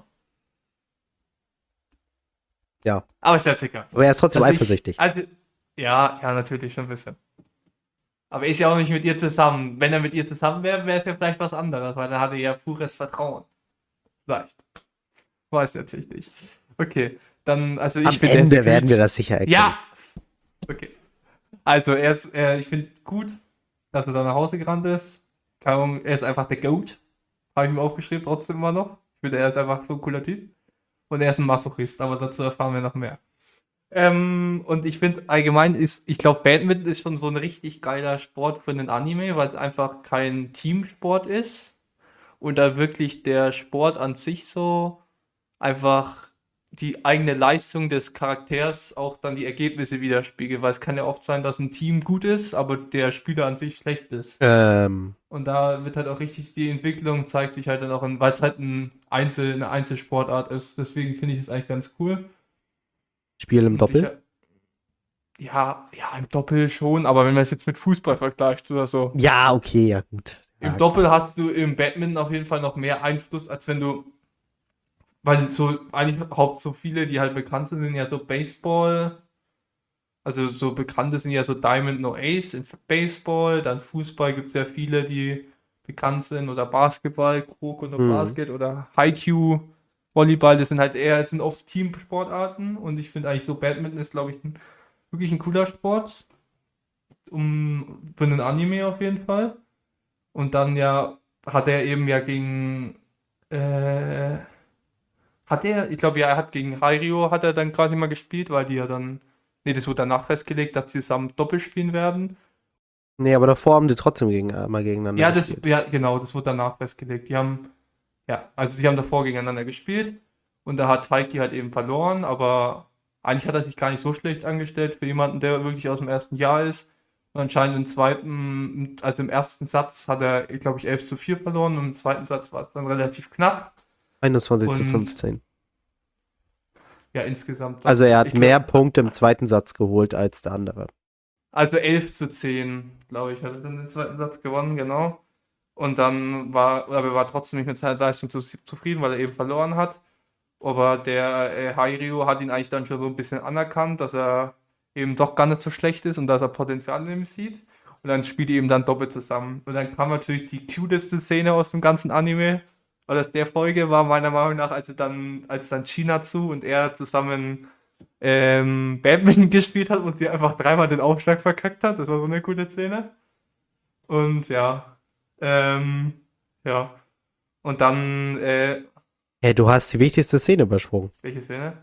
Ja. Aber ist jetzt egal. aber er ist trotzdem Also ich- eifersüchtig. Also, ja, ja, natürlich schon ein bisschen. Aber er ist ja auch nicht mit ihr zusammen. Wenn er mit ihr zusammen wäre, wäre es ja vielleicht was anderes, weil dann hat er ja pures Vertrauen. Vielleicht. Weiß natürlich nicht. Okay, dann, also ich Am finde, er ist Ende der werden König- wir das sicher erkennen. Ja! Okay. Also, er ist, äh, ich finde gut, dass er da nach Hause gerannt ist. Keine Ahnung, er ist einfach der Goat. Habe ich mir aufgeschrieben, trotzdem immer noch. Ich finde, er ist einfach so ein cooler Typ. Und er ist ein Masochist, aber dazu erfahren wir noch mehr. Ähm, und ich finde allgemein ist, ich glaube, Badminton ist schon so ein richtig geiler Sport für einen Anime, weil es einfach kein Teamsport ist. Und da wirklich der Sport an sich so einfach die eigene Leistung des Charakters auch dann die Ergebnisse widerspiegelt, weil es kann ja oft sein, dass ein Team gut ist, aber der Spieler an sich schlecht ist. Ähm, Und da wird halt auch richtig die Entwicklung, zeigt sich halt dann auch, weil es halt ein Einzel, eine Einzelsportart ist. Deswegen finde ich es eigentlich ganz cool. Spiel im Und Doppel? Ich, ja, ja, im Doppel schon, aber wenn man es jetzt mit Fußball vergleicht oder so. Ja, okay, ja gut. Im Ja, Doppel hast du im Badminton auf jeden Fall noch mehr Einfluss, als wenn du, weil so eigentlich haupt so viele, die halt bekannt sind, sind ja so Baseball, also so bekannte sind ja so Diamond No Ace in Baseball, dann Fußball gibt es ja viele, die bekannt sind, oder Basketball, Kuroko no Mhm. Basket oder Haikyuu, Volleyball, das sind halt eher, es sind oft Teamsportarten und ich finde eigentlich so Badminton ist, glaube ich, ein, wirklich ein cooler Sport, um, für einen Anime auf jeden Fall. Und dann ja, hat er eben ja gegen, äh, hat er, ich glaube ja, er hat gegen Hairio hat er dann quasi mal gespielt, weil die ja dann, nee, das wurde danach festgelegt, dass die zusammen Doppel spielen werden. Nee, aber davor haben die trotzdem gegen, äh, mal gegeneinander Ja, das, gespielt. ja, genau, das wurde danach festgelegt. Die haben, ja, also sie haben davor gegeneinander gespielt und da hat Taiki halt eben verloren, aber eigentlich hat er sich gar nicht so schlecht angestellt für jemanden, der wirklich aus dem ersten Jahr ist. Und anscheinend im zweiten, also im ersten Satz hat er, glaube ich, elf zu vier verloren und im zweiten Satz war es dann relativ knapp. einundzwanzig zu Und fünfzehn. ja, insgesamt. Also er hat ich mehr glaub, Punkte im zweiten Satz geholt als der andere. Also elf zu zehn, glaube ich, hat er dann den zweiten Satz gewonnen, genau. Und dann war, aber er war trotzdem nicht mit seiner Leistung zu, zufrieden, weil er eben verloren hat. Aber der äh, Hairio hat ihn eigentlich dann schon so ein bisschen anerkannt, dass er eben doch gar nicht so schlecht ist und dass er Potenzial in ihm sieht. Und dann spielt die eben dann doppelt zusammen. Und dann kam natürlich die cuteste Szene aus dem ganzen Anime, weil das der Folge war, meiner Meinung nach, als er dann, als dann Chinatsu und er zusammen ähm, Badminton gespielt hat und sie einfach dreimal den Aufschlag verkackt hat. Das war so eine coole Szene. Und ja, ähm, ja. Und dann, äh, Hey, du hast die wichtigste Szene übersprungen. welche Szene?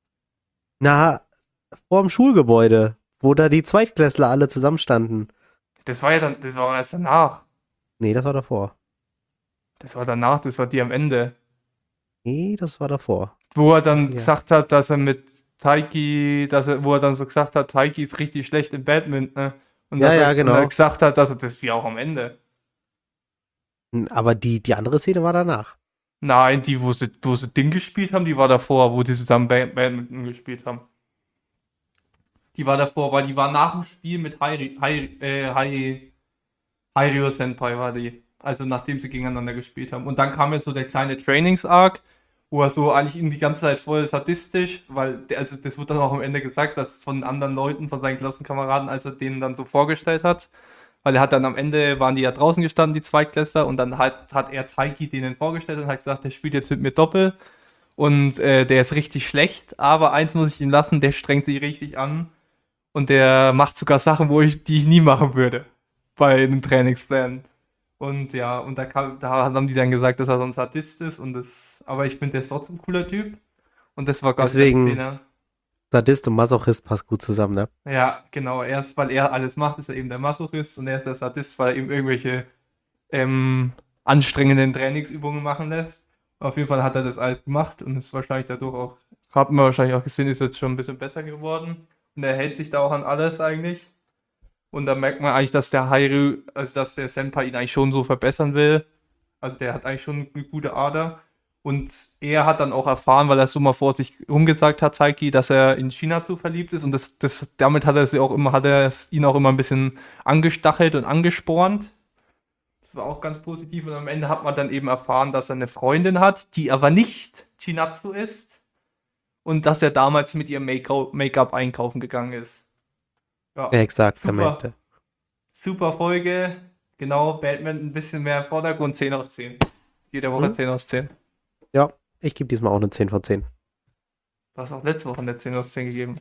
Na, vorm Schulgebäude, wo da die Zweitklässler alle zusammenstanden. Das war ja dann, das war erst danach. Nee, das war davor. Das war danach, das war die am Ende. Nee, das war davor. Wo er dann Ja. gesagt hat, dass er mit Taiki, dass er, wo er dann so gesagt hat, Taiki ist richtig schlecht im Badminton, ne? Und Ja, dass ja, er, genau. Und er gesagt hat, dass er das wie auch am Ende. Aber die, die andere Szene war danach. Nein, die, wo sie, wo sie Ding gespielt haben, die war davor, wo die zusammen Bad- Badminton gespielt haben. Die war davor, weil die war nach dem Spiel mit Hairi, Hairi, äh, Hai, Hairio Senpai war die. Also nachdem sie gegeneinander gespielt haben. Und dann kam jetzt so der kleine Trainings-Arc, wo er so eigentlich in die ganze Zeit voll sadistisch, weil, der, also das wurde dann auch am Ende gesagt, dass von anderen Leuten, von seinen Klassenkameraden, als er denen dann so vorgestellt hat, weil er hat dann am Ende, waren die ja draußen gestanden, die Zweitklässler, und dann hat, hat er Taiki denen vorgestellt und hat gesagt, der spielt jetzt mit mir Doppel und äh, der ist richtig schlecht, aber eins muss ich ihm lassen, der strengt sich richtig an und der macht sogar Sachen, wo ich, die ich nie machen würde bei einem Trainingsplan. Und ja, und da, kam, da haben die dann gesagt, dass er so ein Sadist ist und das, aber ich finde, der ist trotzdem ein cooler Typ. Und das war quasi Deswegen- die Szene. Sadist und Masochist passt gut zusammen, ne? Ja, genau. Erst, weil er alles macht, ist er eben der Masochist und er ist der Sadist, weil er eben irgendwelche ähm, anstrengenden Trainingsübungen machen lässt. Auf jeden Fall hat er das alles gemacht und ist wahrscheinlich dadurch auch, hat man wahrscheinlich auch gesehen, ist jetzt schon ein bisschen besser geworden. Und er hält sich da auch an alles eigentlich. Und da merkt man eigentlich, dass der Hairu, also dass der Senpai ihn eigentlich schon so verbessern will. Also der hat eigentlich schon eine gute Ader. Und er hat dann auch erfahren, weil er es so mal vor sich rumgesagt hat, Taiki, dass er in China zu verliebt ist. Und das, das, damit hat er sie auch immer, hat er es ihn auch immer ein bisschen angestachelt und angespornt. Das war auch ganz positiv. Und am Ende hat man dann eben erfahren, dass er eine Freundin hat, die aber nicht Chinatsu ist. Und dass er damals mit ihr Make-up Make-up einkaufen gegangen ist. Ja, Ja, exakt, super. Momente. super Folge. Genau, Batman ein bisschen mehr im Vordergrund. zehn aus zehn. Jede Woche Hm? zehn aus zehn. Ja, ich gebe diesmal auch eine zehn von zehn. Du hast auch letzte Woche eine zehn aus zehn gegeben.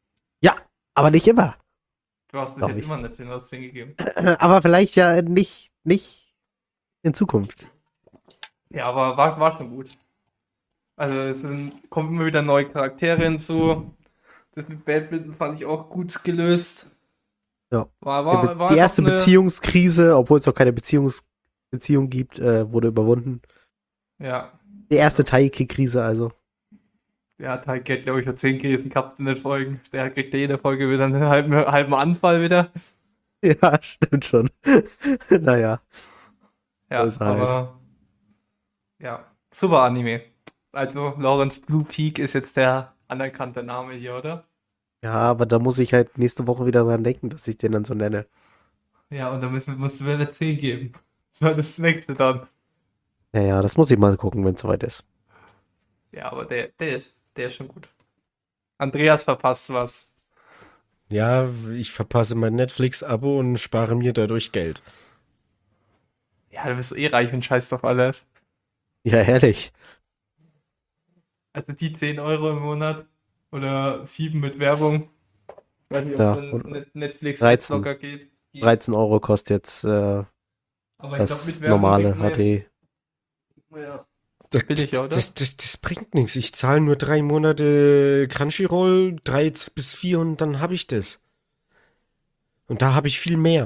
Aber nicht immer. Du hast bis Glaub jetzt ich. immer eine zehn aus zehn gegeben. Aber vielleicht ja nicht, nicht in Zukunft. Ja, aber war, war schon gut. Also es sind, kommen immer wieder neue Charaktere hinzu. Das mit Badminton fand ich auch gut gelöst. Ja. War, Die war, Be- war die einfach erste eine, Beziehungskrise, obwohl es noch keine Beziehungs Beziehung gibt, äh, wurde überwunden. Ja, Die erste Taiki-Krise also. Der hat halt, glaube ich, schon zehn Krisen gehabt in den Folgen. Der kriegt ja jede Folge wieder einen halben, halben Anfall wieder. Ja, stimmt schon. Naja, Ja, ist halt. aber ja, super Anime. Also Lawrence Blue Peak ist jetzt der anerkannte Name hier, oder? Ja, aber da muss ich halt nächste Woche wieder dran denken, dass ich den dann so nenne. Ja, und da müssen, musst du mir eine zehn geben. Das war das nächste dann. Ja, ja, das muss ich mal gucken, wenn es soweit ist. Ja, aber der, der ist, der ist schon gut. Andreas verpasst was. Ja, ich verpasse mein Netflix-Abo und spare mir dadurch Geld. Ja, du bist eh reich und scheißt auf alles. Ja, herrlich. Also die zehn Euro im Monat oder sieben mit Werbung. Ich weiß nicht, ob Ja, so ein und Net- Netflix dreizehn. Adblocker geht. geht. dreizehn Euro kostet jetzt äh, Aber ich glaube, mit das Werbung normale kriegt man H D. ja, Das, billiger, oder? das, das, das bringt nichts. Ich zahle nur drei Monate Crunchyroll, drei bis vier und dann habe ich das. Und da habe ich viel mehr.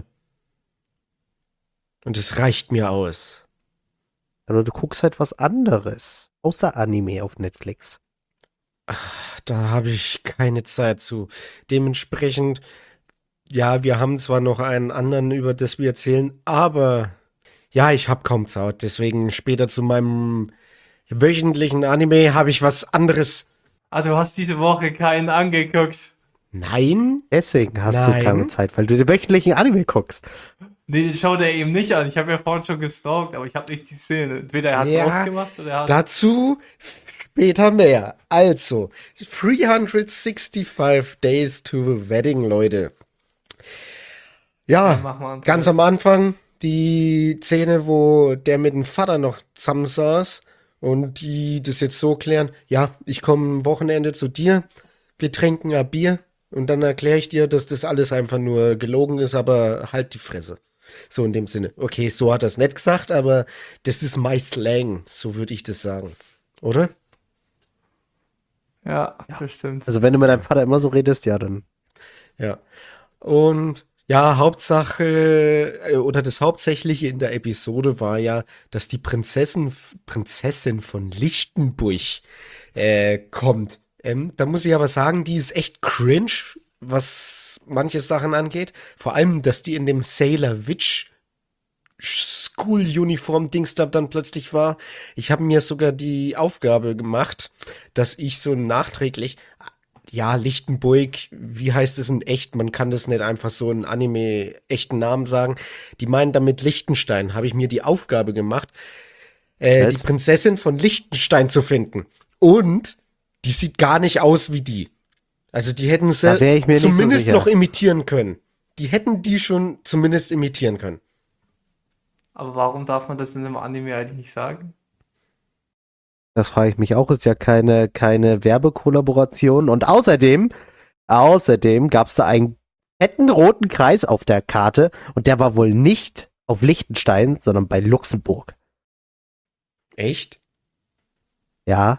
Und es reicht mir aus. Also du guckst halt was anderes. Außer Anime auf Netflix. Da habe ich keine Zeit zu. Dementsprechend, ja, wir haben zwar noch einen anderen, über das wir erzählen, aber ja, ich habe kaum Zeit. Deswegen später zu meinem wöchentlichen Anime habe ich was anderes. Ah, du hast diese Woche keinen angeguckt. Nein? Deswegen hast du keine Nein. Zeit, weil du den wöchentlichen Anime guckst. Nee, den schaut er eben nicht an. Ich habe ja vorhin schon gestalkt, aber ich habe nicht die Szene. Entweder er hat es Ja, ausgemacht oder er hat. dazu später mehr. Also, dreihundertfünfundsechzig Days to the Wedding, Leute. Ja, Ja, mach mal ganz am Andreas. Anfang die Szene, wo der mit dem Vater noch zusammensaß und die das jetzt so klären, ja, ich komme am Wochenende zu dir, wir trinken ein Bier und dann erkläre ich dir, dass das alles einfach nur gelogen ist, aber halt die Fresse. So in dem Sinne. Okay, so hat er es nicht gesagt, aber das ist my Slang, so würde ich das sagen. Oder? Ja, Ja. bestimmt. Also wenn du mit deinem Vater immer so redest, ja, dann. Ja. Und ja, Hauptsache äh, oder das Hauptsächliche in der Episode war ja, dass die Prinzessin, Prinzessin von Lichtenburg äh, kommt. Ähm, da muss ich aber sagen, die ist echt cringe, was manche Sachen angeht. Vor allem, dass die in dem Sailor Witch School-Uniform-Dings da dann plötzlich war. Ich habe mir sogar die Aufgabe gemacht, dass ich so nachträglich, ja, Lichtenburg, wie heißt es in echt? Man kann das nicht einfach so in Anime echten Namen sagen. Die meinen damit Liechtenstein. Habe ich mir die Aufgabe gemacht, äh, die Was? Prinzessin von Liechtenstein zu finden. Und die sieht gar nicht aus wie die. Also die hätten Da sie wäre ich mir nicht so zumindest sicher. noch imitieren können. Die hätten die schon zumindest imitieren können. Aber warum darf man das in einem Anime eigentlich nicht sagen? Das frage ich mich auch. Ist ja keine, keine Werbekollaboration. Und außerdem, außerdem gab es da einen fetten roten Kreis auf der Karte und der war wohl nicht auf Liechtenstein, sondern bei Luxemburg. Echt? Ja,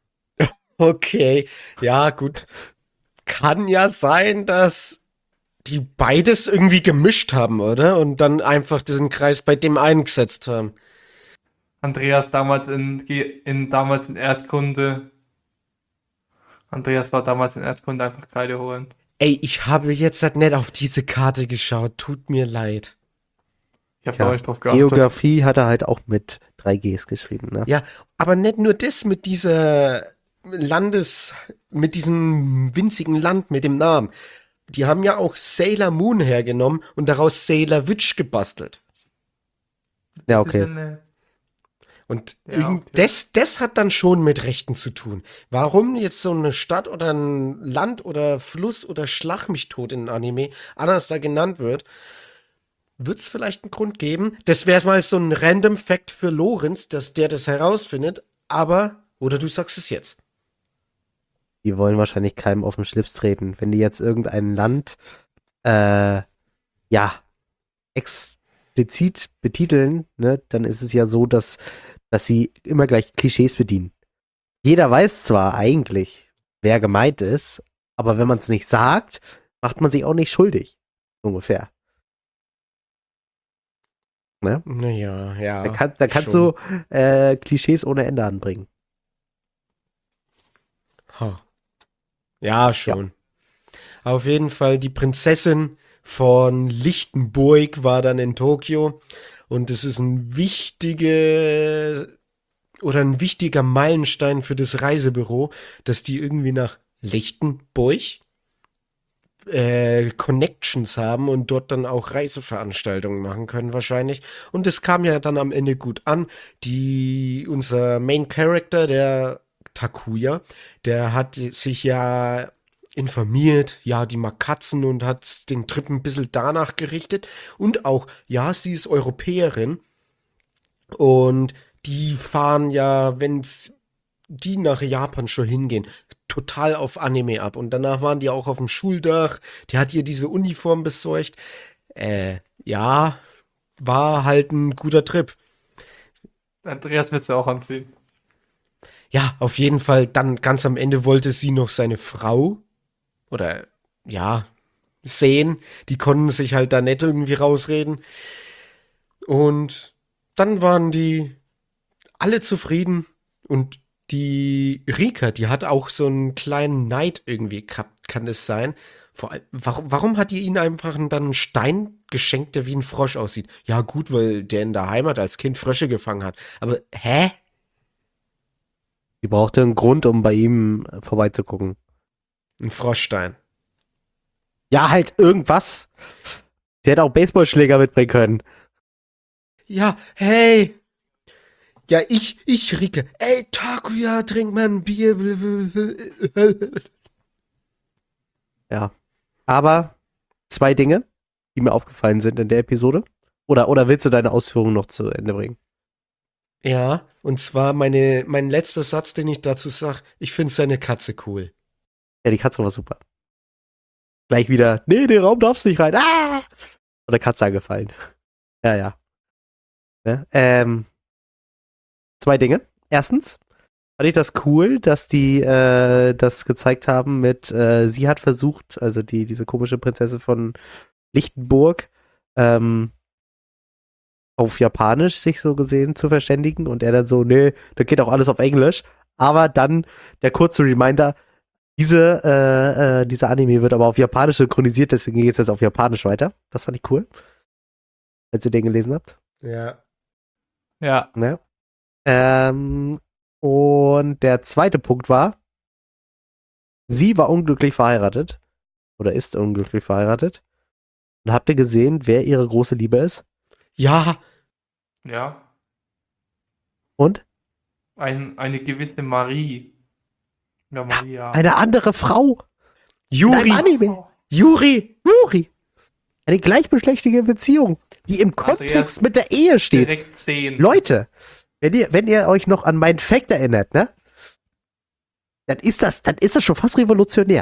Okay, ja, gut. Kann ja sein, dass die beides irgendwie gemischt haben, oder? Und dann einfach diesen Kreis bei dem einen gesetzt haben. Andreas damals in, Ge- in damals in Erdkunde. Andreas war damals in Erdkunde einfach Kreide holen. Ey, ich habe jetzt halt nicht auf diese Karte geschaut. Tut mir leid. Ich habe da auch ja. nicht drauf geachtet. Geografie hat er halt auch mit drei Gs geschrieben, ne? Ja, aber nicht nur das mit dieser Landes, mit diesem winzigen Land mit dem Namen. Die haben ja auch Sailor Moon hergenommen und daraus Sailor Witch gebastelt. Ja, Das ist okay. eine- Und Ja, irgend- okay. das, das hat dann schon mit Rechten zu tun. Warum jetzt so eine Stadt oder ein Land oder Fluss oder Schlag mich tot in Anime anders da genannt wird, wird es vielleicht einen Grund geben. Das wäre mal so ein Random Fact für Lorenz, dass der das herausfindet. Aber, oder du sagst es jetzt. Die wollen wahrscheinlich keinem auf den Schlips treten. Wenn die jetzt irgendein Land, äh, ja, explizit betiteln, ne, dann ist es ja so, dass, dass sie immer gleich Klischees bedienen. Jeder weiß zwar eigentlich, wer gemeint ist, aber wenn man es nicht sagt, macht man sich auch nicht schuldig. Ungefähr. Ne? Naja, ja. Da, kann, da kannst schon. du äh, Klischees ohne Ende anbringen. Ha. Ja, schon. Auf jeden Fall, die Prinzessin von Lichtenburg war dann in Tokio. Und es ist ein wichtige oder ein wichtiger Meilenstein für das Reisebüro, dass die irgendwie nach Lichtenburg äh, Connections haben und dort dann auch Reiseveranstaltungen machen können wahrscheinlich. Und das kam ja dann am Ende gut an. Die, unser Main Character, der Takuya, der hat sich ja informiert, ja, die mag Katzen und hat den Trip ein bisschen danach gerichtet. Und auch, ja, sie ist Europäerin und die fahren ja, wenn's die nach Japan schon hingehen, total auf Anime ab. Und danach waren die auch auf dem Schuldach. Die hat ihr diese Uniform besorgt. Äh, ja, war halt ein guter Trip. Andreas wird sie auch anziehen. Ja, auf jeden Fall. Dann ganz am Ende wollte sie noch seine Frau oder ja, sehen. Die konnten sich halt da nicht irgendwie rausreden. Und dann waren die alle zufrieden und die Rika, die hat auch so einen kleinen Neid irgendwie gehabt, kann es sein. Vor allem, warum, warum hat die ihn einfach dann einen Stein geschenkt, der wie ein Frosch aussieht? Ja, gut, weil der in der Heimat als Kind Frösche gefangen hat. Aber, hä? Die brauchte einen Grund, um bei ihm äh, vorbeizugucken. Ein Froschstein. Ja, halt irgendwas. Der hätte auch Baseballschläger mitbringen können. Ja, hey. Ja, ich, ich, Rika. Ey, Takuya, trink mal ein Bier. Ja. Aber zwei Dinge, die mir aufgefallen sind in der Episode. Oder, oder willst du deine Ausführungen noch zu Ende bringen? Ja, und zwar meine, mein letzter Satz, den ich dazu sag, ich finde seine Katze cool. Ja, die Katze war super. Gleich wieder, nee, den Raum darfst nicht rein. Ah! Und der Katze angefallen. Ja, ja. ja ähm, zwei Dinge. Erstens fand ich das cool, dass die äh, das gezeigt haben mit, äh, sie hat versucht, also die, diese komische Prinzessin von Lichtenburg, ähm, auf Japanisch sich so gesehen zu verständigen und er dann so, nee, da geht auch alles auf Englisch. Aber dann der kurze Reminder, diese, äh, äh, dieser Anime wird aber auf Japanisch synchronisiert, deswegen geht es jetzt auf Japanisch weiter. Das fand ich cool. Als ihr den gelesen habt. Ja. Ja. Ja. Ähm, und der zweite Punkt war, sie war unglücklich verheiratet oder ist unglücklich verheiratet. Und habt ihr gesehen, wer ihre große Liebe ist? Ja, Ja. Und? Ein, eine gewisse Marie. Ja, Maria. Eine andere Frau. Yuri. In einem Anime. Yuri. Yuri. Eine gleichgeschlechtliche Beziehung, die im Kontext Andreas, mit der Ehe steht. Direkt zehn. Leute, wenn ihr, wenn ihr euch noch an meinen Fact erinnert, ne? Dann ist das, dann ist das schon fast revolutionär.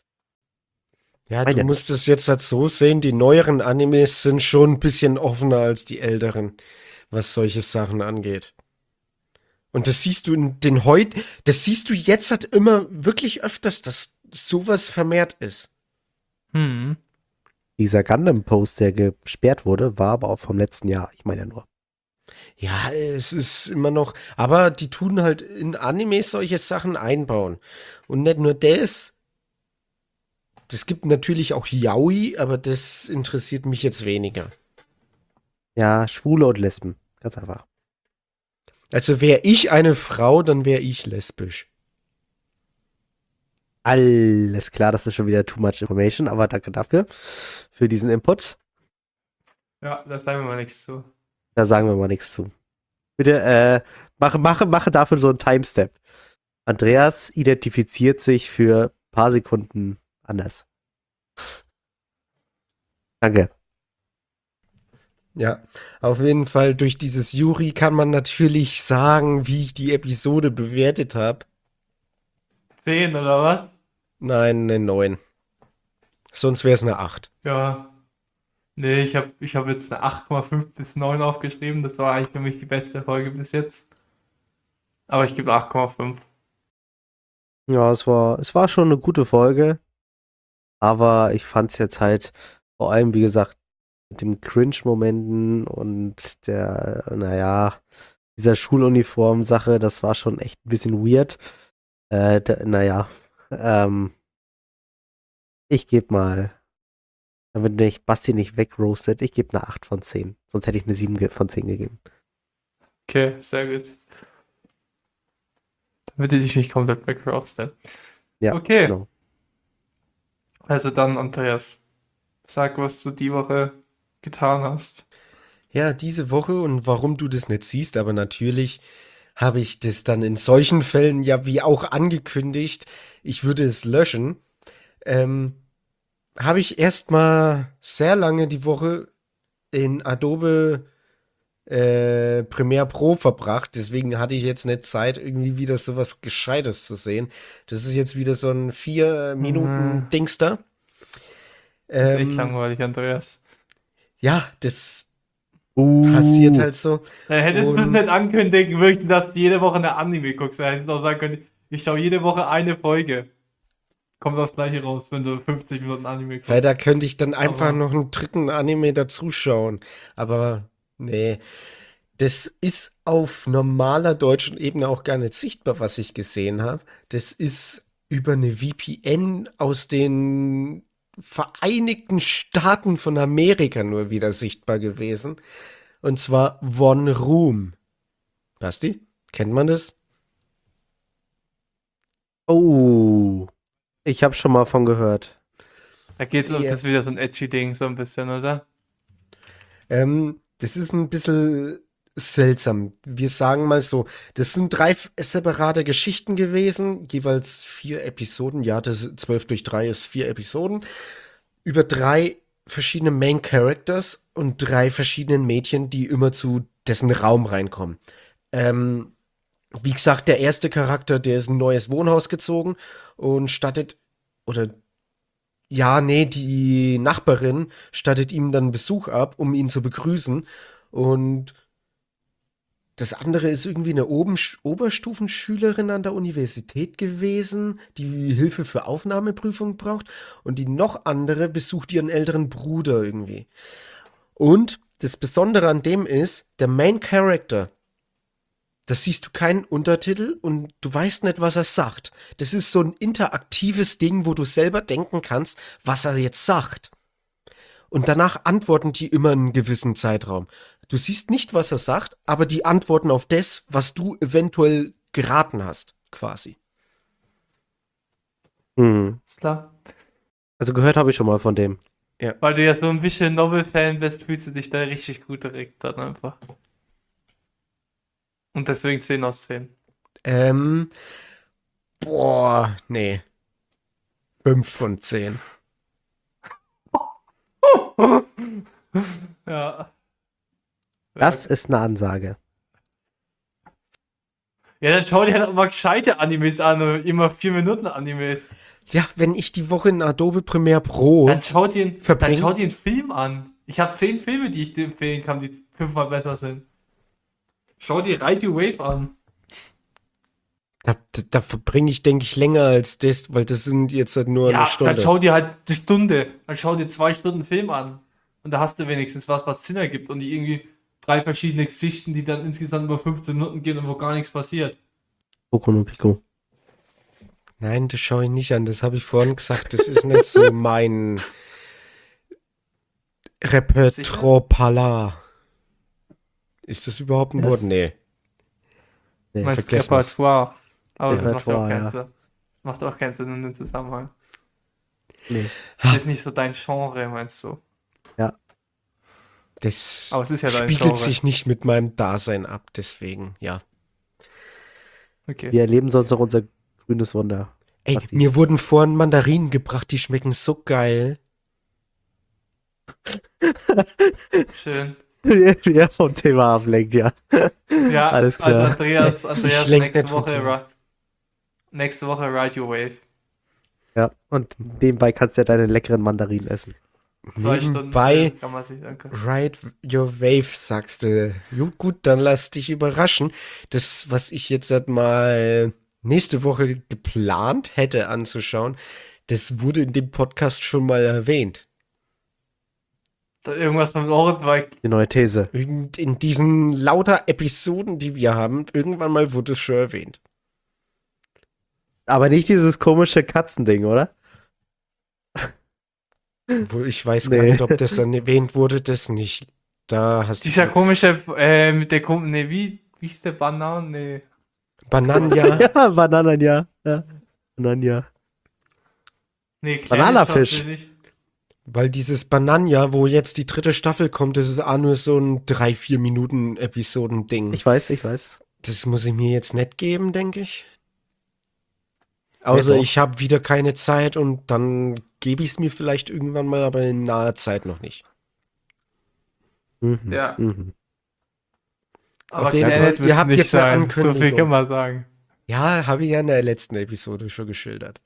Ja, Meine- du musst es jetzt halt so sehen, die neueren Animes sind schon ein bisschen offener als die älteren, was solche Sachen angeht. Und das siehst du in den heut, das siehst du jetzt halt immer wirklich öfters, dass sowas vermehrt ist. Hm. Dieser Gundam-Post, der gesperrt wurde, war aber auch vom letzten Jahr. Ich meine ja nur. Ja, es ist immer noch, aber die tun halt in Animes solche Sachen einbauen. Und nicht nur das. Es gibt natürlich auch Yaoi, aber das interessiert mich jetzt weniger. Ja, Schwule und Lesben. Ganz einfach. Also wäre ich eine Frau, dann wäre ich lesbisch. Alles klar, das ist schon wieder too much information, aber danke dafür, für diesen Input. Ja, da sagen wir mal nichts zu. Da sagen wir mal nichts zu. Bitte, äh, mache, mache, mache dafür so einen Timestep. Andreas identifiziert sich für ein paar Sekunden anders. Danke. Ja, auf jeden Fall durch dieses Yuri kann man natürlich sagen, wie ich die Episode bewertet habe. zehn oder was? Nein, eine neun. Sonst wäre es eine acht. Ja. Nee, ich habe ich hab jetzt eine acht Komma fünf bis neun aufgeschrieben. Das war eigentlich für mich die beste Folge bis jetzt. Aber ich gebe acht Komma fünf. Ja, es war, es war schon eine gute Folge, aber ich fand es jetzt halt vor allem, wie gesagt, mit dem Cringe-Momenten und der, naja, dieser Schuluniform-Sache, das war schon echt ein bisschen weird. Äh, da, naja, Ähm, ich gebe mal, damit nicht Basti nicht wegroastet, ich gebe eine acht von zehn. Sonst hätte ich eine sieben ge- von zehn gegeben. Okay, sehr gut. Damit ich dich nicht komplett wegroasten. Ja, Okay, genau. also dann, Andreas, sag, was du die Woche getan hast. Ja, diese Woche und warum du das nicht siehst, aber natürlich habe ich das dann in solchen Fällen ja wie auch angekündigt, ich würde es löschen. Ähm, habe ich erstmal sehr lange die Woche in Adobe äh, Premiere Pro verbracht. Deswegen hatte ich jetzt nicht Zeit, irgendwie wieder sowas Gescheites zu sehen. Das ist jetzt wieder so ein vier Minuten Äh, Dings da. Das ist echt Ähm, langweilig, Andreas. ja, das passiert Uh, halt so. Da hättest du Und nicht ankündigen möchten, dass du jede Woche eine Anime guckst. Da hättest du auch sagen können, ich schaue jede Woche eine Folge. Kommt das gleiche raus, wenn du fünfzig Minuten Anime ja, da guckst. könnte ich dann einfach Aber noch einen dritten Anime dazuschauen. Aber nee, das ist auf normaler deutschen Ebene auch gar nicht sichtbar, was ich gesehen habe. Das ist über eine V P N aus den Vereinigten Staaten von Amerika nur wieder sichtbar gewesen. Und zwar One Room. Basti, kennt man das? oh, ich habe schon mal von gehört. da geht es um Ja. das ist wieder so ein edgy Ding, so ein bisschen, oder? Ähm, das ist ein bisschen seltsam. Wir sagen mal so, das sind drei f- separate Geschichten gewesen, jeweils vier Episoden. Ja, das zwölf durch drei ist vier Episoden. Über drei verschiedene Main Characters und drei verschiedenen Mädchen, die immer zu dessen Raum reinkommen. Ähm, wie gesagt, der erste Charakter, der ist in ein neues Wohnhaus gezogen und stattet, oder ja, nee, die Nachbarin stattet ihm dann Besuch ab, um ihn zu begrüßen. Und das andere ist irgendwie eine Oben Oberstufenschülerin an der Universität gewesen, die Hilfe für Aufnahmeprüfung braucht. Und die noch andere besucht ihren älteren Bruder irgendwie. Und das Besondere an dem ist, der Main Character, das siehst du keinen Untertitel und du weißt nicht, was er sagt. Das ist so ein interaktives Ding, wo du selber denken kannst, was er jetzt sagt. Und danach antworten die immer einen gewissen Zeitraum. Du siehst nicht, was er sagt, aber die antworten auf das, was du eventuell geraten hast, quasi. Hm. Ist klar. Also gehört habe ich schon mal von dem. Weil du ja so ein bisschen Novel-Fan bist, fühlst du dich da richtig gut direkt dann einfach. Und deswegen zehn aus zehn. Ähm, boah, nee. Fünf von zehn. Ja. Das Ja, ist eine Ansage. ja, dann schau dir halt auch mal gescheite Animes an und immer vier Minuten Animes. Ja, wenn ich die Woche in Adobe Premiere Pro Dann schau dir, dann verbringe, schau dir einen Film an. Ich habe zehn Filme, die ich dir empfehlen kann, die fünfmal besser sind. Schau dir Ride Your Wave an. da, da, da verbringe ich, denke ich, länger als das, weil das sind jetzt halt nur eine Ja, Stunde. dann schau dir halt eine Stunde, dann schau dir zwei Stunden Film an. Und da hast du wenigstens was, was Sinn ergibt. Und nicht irgendwie drei verschiedene Geschichten, die dann insgesamt über fünfzehn Minuten gehen und wo gar nichts passiert. Boku no Pico. Nein, das schaue ich nicht an. Das habe ich vorhin gesagt. Das ist nicht so mein Repertoire. Ist das überhaupt ein Das- Wort? Nee. Nee, Meinst vergessen wir's. Repertoire. Aber das macht ja auch Repertoire, keinen ja. Sinn. Das macht auch keinen Sinn in dem Zusammenhang. nee. Das ist nicht so dein Genre, meinst du? Das Aber es ist ja dein spiegelt Genre. sich nicht mit meinem Dasein ab. Deswegen, ja. Okay. Wir erleben sonst noch unser grünes Wunder. Ey, Basti. mir wurden vorhin Mandarinen gebracht. Die schmecken so geil. Schön. Ja, vom Thema ablenkt, ja. Ja, Alles also klar. Andreas, Andreas lenk nächste nicht vom Woche, Thema. ri- nächste Woche Ride Your Wave. Ja, und nebenbei kannst du ja deine leckeren Mandarinen essen. Zwei Stunden Nebenbei Film kann man sich angucken. Ride Your Wave, sagst du. Jo, gut, dann lass dich überraschen. Das, was ich jetzt halt mal nächste Woche geplant hätte anzuschauen, das wurde in dem Podcast schon mal erwähnt. Da irgendwas mit Ohrenzweig. Die neue These. Irgend in diesen lauter Episoden, die wir haben, irgendwann mal wurde es schon erwähnt. Aber nicht dieses komische Katzending, oder? Wo ich weiß gar Nee. nicht, ob das dann erwähnt wurde, das nicht. Da hast Dieser du komische, äh, mit der komischen, nee, wie, wie hieß der Banan? Nee. Bananja. Ja, Banananja. Ja. Bananja. Nee, Planet Bananafisch. Shop will ich. Weil dieses Bananja, wo jetzt die dritte Staffel kommt, das ist auch nur so ein drei, vier Minuten Episoden-Ding. Ich weiß, ich weiß. Das muss ich mir jetzt nicht geben, denke ich. Außer doch. ich habe wieder keine Zeit und dann gebe ich es mir vielleicht irgendwann mal, aber in naher Zeit noch nicht. Mhm. Ja. Mhm. Aber Auf jeden Planet Fall, ihr wird's habt nicht jetzt eine sein. So viel Ankündigung. kann man sagen. Ja, habe ich ja in der letzten Episode schon geschildert.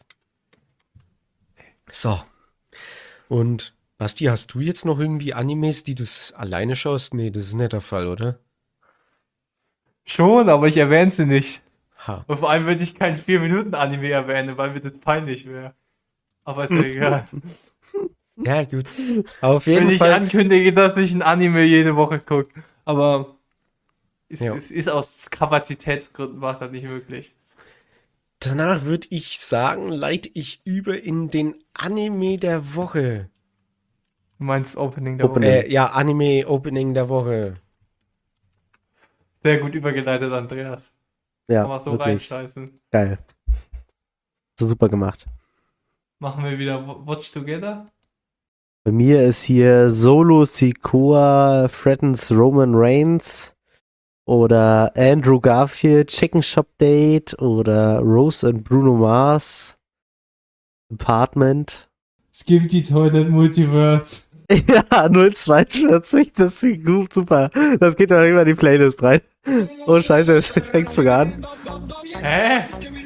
So. Und Basti, hast du jetzt noch irgendwie Animes, die du s- alleine schaust? Nee, das ist nicht der Fall, oder? Schon, aber ich erwähne sie nicht. Ha. Und vor allem würde ich kein vier Minuten Anime erwähnen, weil mir das peinlich wäre. Aber ist ja egal. Ja, gut. Auf Wenn jeden ich Fall. ankündige, dass ich ein Anime jede Woche gucke. Aber es, Ja. es ist aus Kapazitätsgründen war es halt nicht möglich. Danach würde ich sagen, leite ich über in den Anime der Woche. Du meinst Opening der Opening. Woche. Äh, ja, Anime Opening der Woche. Sehr gut übergeleitet, Andreas. Ja, Kann man so wirklich. reinscheißen. Geil. So super gemacht. Machen wir wieder Wa- Watch Together? Bei mir ist hier Solo Sikoa Threatens Roman Reigns oder Andrew Garfield Chicken Shop Date oder Rose and Bruno Mars Apartment. Skibidi Toilet Multiverse. Ja, null zweiundvierzig, das ist gut, super. Das geht doch immer in die Playlist rein. Oh Scheiße, es fängt sogar an. Hä?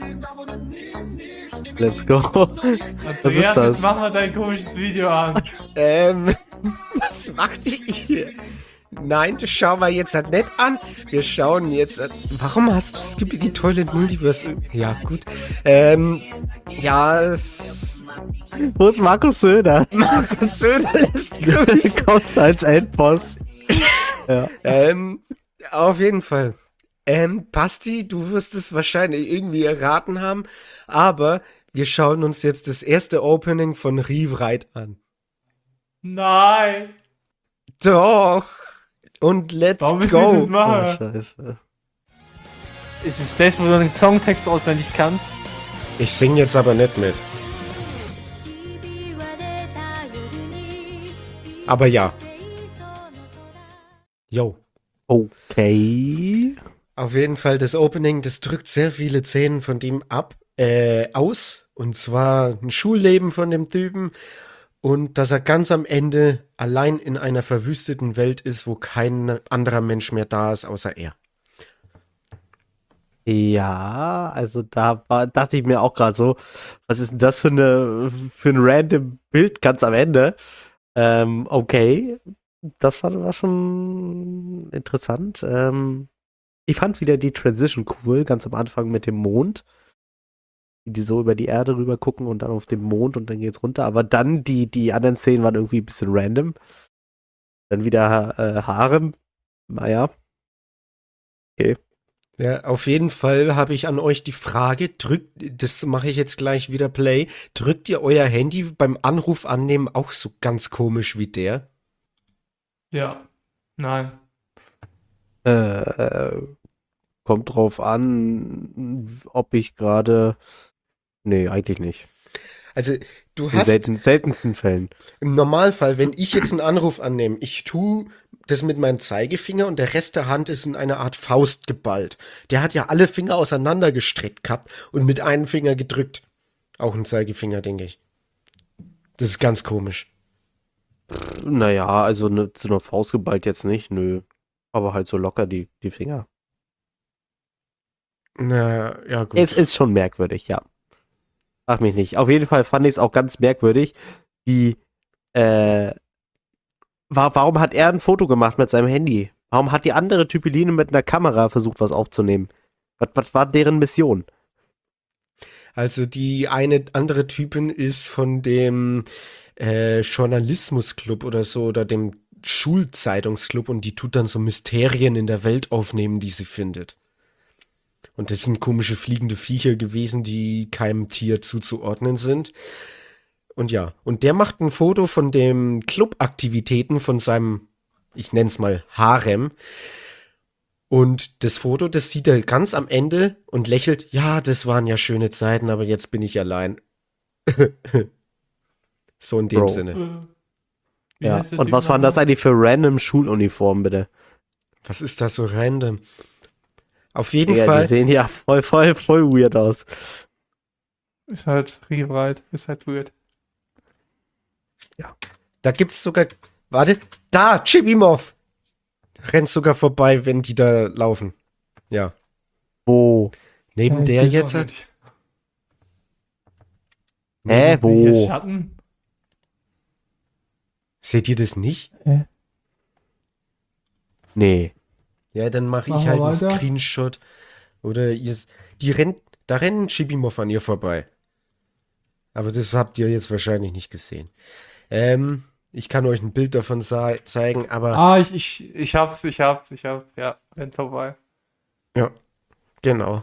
Let's go. Andreas, Was ist das? jetzt mach mal dein komisches Video an. Ähm, was macht ihr hier? Nein, das schauen wir jetzt halt nicht an. Wir schauen jetzt. An, warum hast du Skibidi Toilet Multiverse? Ja, gut. Ähm, ja, es, Wo ist Markus Söder? Markus Söder lässt grüßen. Kommt als Endboss. Ja. Ähm, auf jeden Fall. Ähm, Basti, du wirst es wahrscheinlich irgendwie erraten haben, aber wir schauen uns jetzt das erste Opening von Rewrite an. Nein. Doch. Und let's Warum müssen wir go. das Oh, machen? Scheiße. Ist es das, wo du den Songtext auswendig kannst? Ich sing jetzt aber nicht mit. Aber ja. Yo. Okay. Auf jeden Fall, das Opening, das drückt sehr viele Szenen von dem ab, äh, aus. Und zwar ein Schulleben von dem Typen. Und dass er ganz am Ende allein in einer verwüsteten Welt ist, wo kein anderer Mensch mehr da ist, außer er. Ja, also da war, dachte ich mir auch gerade so, was ist denn das für eine für ein random Bild ganz am Ende? Ähm, okay, das war, war schon interessant. Ähm, ich fand wieder die Transition cool, ganz am Anfang mit dem Mond. Die, die so über die Erde rüber gucken und dann auf den Mond und dann geht's runter. Aber dann die, die anderen Szenen waren irgendwie ein bisschen random. Dann wieder äh, Harem. Naja. Ja, auf jeden Fall habe ich an euch die Frage, drückt, das mache ich jetzt gleich wieder Play, drückt ihr euer Handy beim Anruf annehmen auch so ganz komisch wie der? Ja. Nein. Äh, äh, kommt drauf an, ob ich gerade. Nee, eigentlich nicht. Also du In hast selten, seltensten Fällen. im Normalfall, wenn ich jetzt einen Anruf annehme, ich tue das mit meinem Zeigefinger und der Rest der Hand ist in eine Art Faust geballt. Der hat ja alle Finger auseinandergestreckt gehabt und mit einem Finger gedrückt. Auch ein Zeigefinger, denke ich. Das ist ganz komisch. Naja, also ne, zu einer Faust geballt jetzt nicht, nö. Aber halt so locker die, die Finger. Na, ja gut. Es ist schon merkwürdig, ja. Mach mich nicht. Auf jeden Fall fand ich es auch ganz merkwürdig, wie, äh, wa warum hat er ein Foto gemacht mit seinem Handy? Warum hat die andere Typeline mit einer Kamera versucht, was aufzunehmen? Was, was war deren Mission? Also die eine andere Typin ist von dem äh, Journalismusclub oder so oder dem Schulzeitungsclub und die tut dann so Mysterien in der Welt aufnehmen, die sie findet. Und das sind komische fliegende Viecher gewesen, die keinem Tier zuzuordnen sind. Und ja, und der macht ein Foto von den Clubaktivitäten von seinem, ich nenne es mal Harem. Und das Foto, das sieht er ganz am Ende und lächelt, ja, das waren ja schöne Zeiten, aber jetzt bin ich allein. So in dem Bro. Sinne. Äh, wie Ja. heißt der Und Typ was waren das nochmal? eigentlich für random Schuluniformen, bitte? Was ist das so random? Auf jeden Digga, die Fall, sehen ja voll, voll, voll weird aus. Ist halt Riverite, ist halt weird. da gibt's sogar, warte, da, Chibimov! Rennt sogar vorbei, wenn die da laufen. Ja. Wo? Neben Ja, ich der seh's jetzt auch hat. nicht. Hä, Neben, Welcher wo? Schatten? seht ihr das nicht? Nee. Ja, dann mache ich Machen wir halt einen weiter. Screenshot. Oder ihr, die rennt, da rennt Chibimov an ihr vorbei. Aber das habt ihr jetzt wahrscheinlich nicht gesehen. Ähm, ich kann euch ein Bild davon sa- zeigen, aber Ah, ich, ich, ich hab's, ich hab's, ich hab's, ja, rennt vorbei. ja, genau.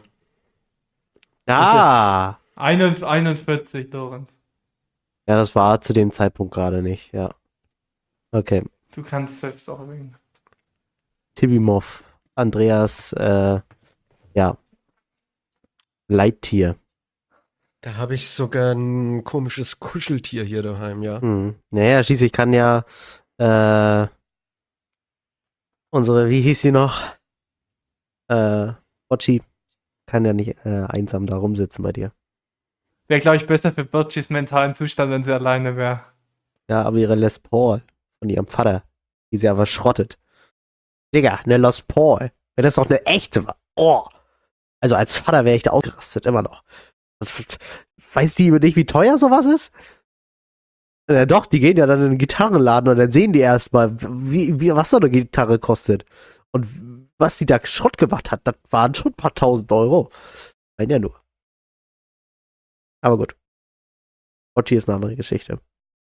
Ah! einund- einundvierzig, Lorenz. Ja, das war zu dem Zeitpunkt gerade nicht, ja. Okay. Du kannst selbst auch erwähnen. Tibimov. Andreas, äh, ja. Leittier. Da habe ich sogar ein komisches Kuscheltier hier daheim, ja. Hm. Naja, schließlich kann ja, äh, unsere, wie hieß sie noch? Äh, Bocci kann ja nicht äh, einsam da rumsitzen bei dir. Wäre, glaube ich, besser für Birchis mentalen Zustand, wenn sie alleine wäre. Ja, aber ihre Les Paul von ihrem Vater, die sie aber schrottet. Digga, eine Les Paul. Wenn das doch eine echte war. Oh. Also als Vater wäre ich da ausgerastet, immer noch. Weiß die nicht, wie teuer sowas ist? Äh, doch, die gehen ja dann in den Gitarrenladen und dann sehen die erstmal, wie, wie, was so eine Gitarre kostet. Und was die da Schrott gemacht hat, das waren schon ein paar tausend Euro. Nein, ja nur. Aber gut. Bocci ist eine andere Geschichte.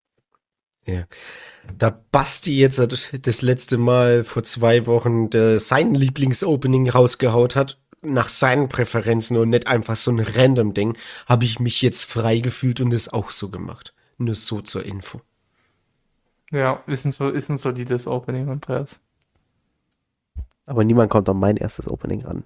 Da Basti jetzt das letzte Mal vor zwei Wochen der, sein Lieblingsopening rausgehaut hat, nach seinen Präferenzen und nicht einfach so ein random Ding, habe ich mich jetzt frei gefühlt und es auch so gemacht. Nur so zur Info. Ja, ist ein, so, ist ein solides Opening, Andreas. Aber niemand kommt an mein erstes Opening ran.